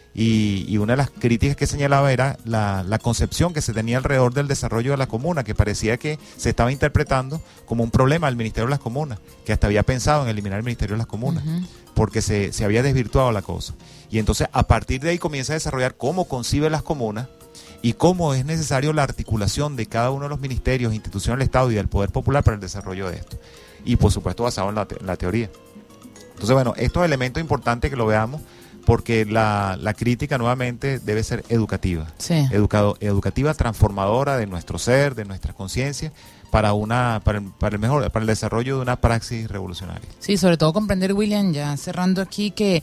y, y una de las críticas que señalaba era la, la concepción que se tenía alrededor del desarrollo de la comuna, que parecía que se estaba interpretando como un problema del Ministerio de las Comunas, que hasta había pensado en eliminar el Ministerio de las Comunas, uh-huh. porque se, se había desvirtuado la cosa. Y entonces a partir de ahí comienza a desarrollar cómo concibe las comunas y cómo es necesario la articulación de cada uno de los ministerios, instituciones del Estado y del Poder Popular para el desarrollo de esto. Y por supuesto basado en la, te- en la teoría. Entonces, bueno, estos elementos importantes que lo veamos, porque la, la crítica nuevamente debe ser educativa, sí. Educado, educativa, transformadora de nuestro ser, de nuestra conciencia, para una para el, para el mejor para el desarrollo de una praxis revolucionaria. Sí, sobre todo comprender, William, ya cerrando aquí, que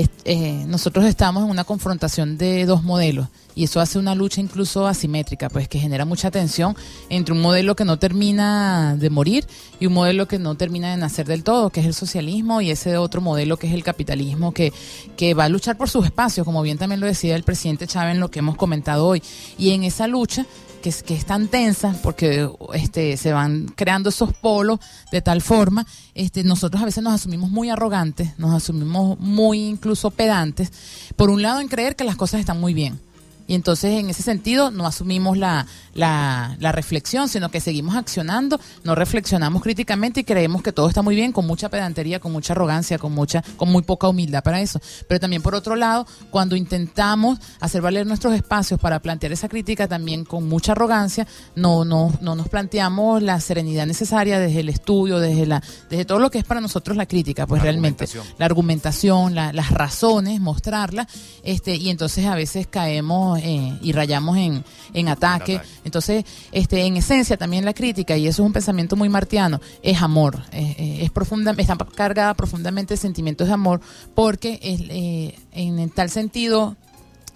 eh, nosotros estamos en una confrontación de dos modelos, y eso hace una lucha incluso asimétrica, pues que genera mucha tensión entre un modelo que no termina de morir y un modelo que no termina de nacer del todo, que es el socialismo, y ese otro modelo que es el capitalismo, que, que va a luchar por sus espacios, como bien también lo decía el presidente Chávez en lo que hemos comentado hoy. Y en esa lucha, que es, que es tan tensa, porque este se van creando esos polos de tal forma, este nosotros a veces nos asumimos muy arrogantes, nos asumimos muy incluso pedantes, por un lado en creer que las cosas están muy bien. Y entonces en ese sentido no asumimos la, la, la reflexión, sino que seguimos accionando, no reflexionamos críticamente y creemos que todo está muy bien, con mucha pedantería, con mucha arrogancia, con mucha, con muy poca humildad para eso. Pero también por otro lado, cuando intentamos hacer valer nuestros espacios para plantear esa crítica también con mucha arrogancia, no, no, no nos planteamos la serenidad necesaria desde el estudio, desde la, desde todo lo que es para nosotros la crítica, pues la realmente argumentación. la argumentación, la, las razones, mostrarlas, este, y entonces a veces caemos Eh, y rayamos en, en ataque. Entonces, este, en esencia también la crítica, y eso es un pensamiento muy martiano, es amor, eh, es profunda, está cargada profundamente de sentimientos de amor, porque es, eh, en tal sentido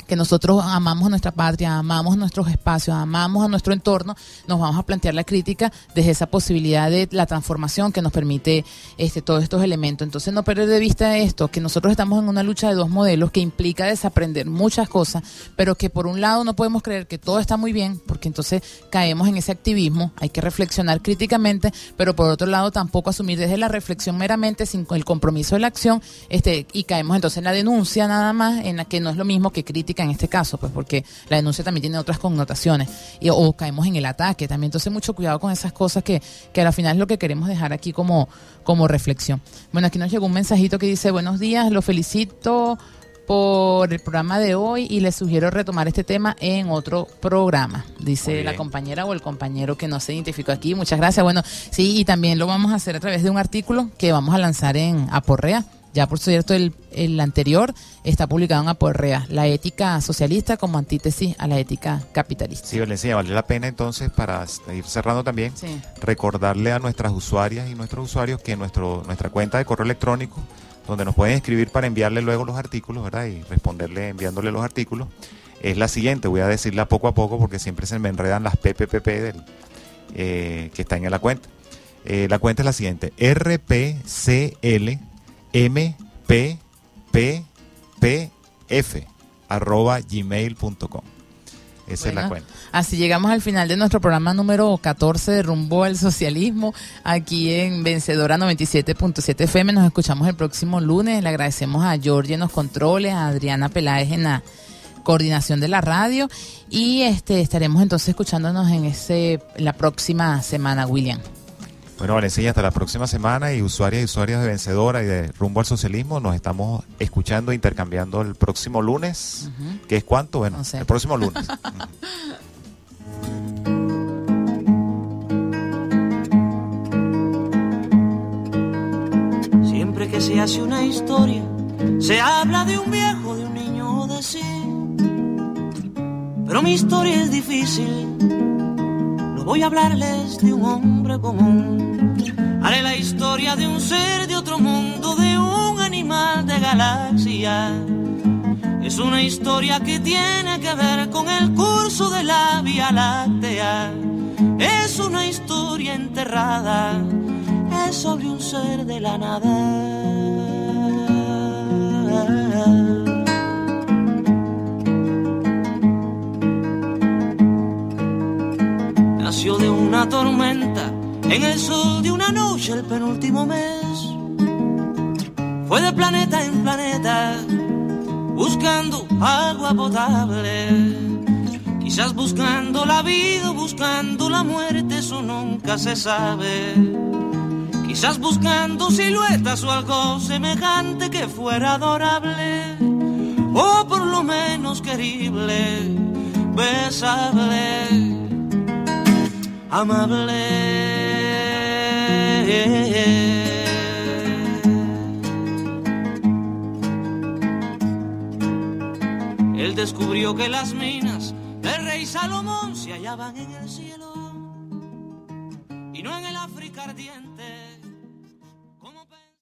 que nosotros amamos a nuestra patria, amamos nuestros espacios, amamos a nuestro entorno, nos vamos a plantear la crítica desde esa posibilidad de la transformación que nos permite este todos estos elementos. Entonces no perder de vista esto, que nosotros estamos en una lucha de dos modelos que implica desaprender muchas cosas, pero que por un lado no podemos creer que todo está muy bien, porque entonces caemos en ese activismo, hay que reflexionar críticamente, pero por otro lado tampoco asumir desde la reflexión meramente sin el compromiso de la acción, este y caemos entonces en la denuncia nada más, en la que no es lo mismo que crítica en este caso, pues porque la denuncia también tiene otras connotaciones, y, o caemos en el ataque también. Entonces mucho cuidado con esas cosas que, que al final es lo que queremos dejar aquí como, como reflexión. Bueno, aquí nos llegó un mensajito que dice: buenos días, lo felicito por el programa de hoy y les sugiero retomar este tema en otro programa, dice la compañera o el compañero que no se identificó aquí. Muchas gracias. Bueno, sí, y también lo vamos a hacer a través de un artículo que vamos a lanzar en Aporrea. Ya por cierto, el, el anterior está publicado en Aporrea, la ética socialista como antítesis a la ética capitalista. Sí, Valencia, vale la pena entonces, para ir cerrando también, sí, recordarle a nuestras usuarias y nuestros usuarios que nuestro nuestra cuenta de correo electrónico, donde nos pueden escribir para enviarle luego los artículos, ¿verdad? Y responderle enviándole los artículos, es la siguiente. Voy a decirla poco a poco porque siempre se me enredan las P P P P del, eh, que están en la cuenta. Eh, la cuenta es la siguiente: R P C L M P P P F arroba gmail punto com. Esa bueno, es la cuenta. Así llegamos al final de nuestro programa número catorce de Rumbo al Socialismo, aquí en Vencedora noventa y siete punto siete F M. Nos escuchamos el próximo lunes. Le agradecemos a Georgie en los controles, a Adriana Peláez en la coordinación de la radio, y este estaremos entonces escuchándonos en ese en la próxima semana, William. Bueno, Valencia, hasta la próxima semana, y usuarias y usuarios de Vencedora y de Rumbo al Socialismo, nos estamos escuchando e intercambiando el próximo lunes, uh-huh. ¿Qué es cuánto? Bueno, no sé. El próximo lunes. Siempre que se hace una historia, se habla de un viejo, de un niño, de sí. Pero mi historia es difícil. Voy a hablarles de un hombre común. Haré la historia de un ser de otro mundo, de un animal de galaxia. Es una historia que tiene que ver con el curso de la Vía Láctea. Es una historia enterrada, es sobre un ser de la nada. Nació de una tormenta, en el sol de una noche el penúltimo mes. Fue de planeta en planeta, buscando agua potable. Quizás buscando la vida o buscando la muerte, eso nunca se sabe. Quizás buscando siluetas o algo semejante que fuera adorable, o por lo menos querible, besable, amable. Él descubrió que las minas del rey Salomón se hallaban en el cielo y no en el África ardiente.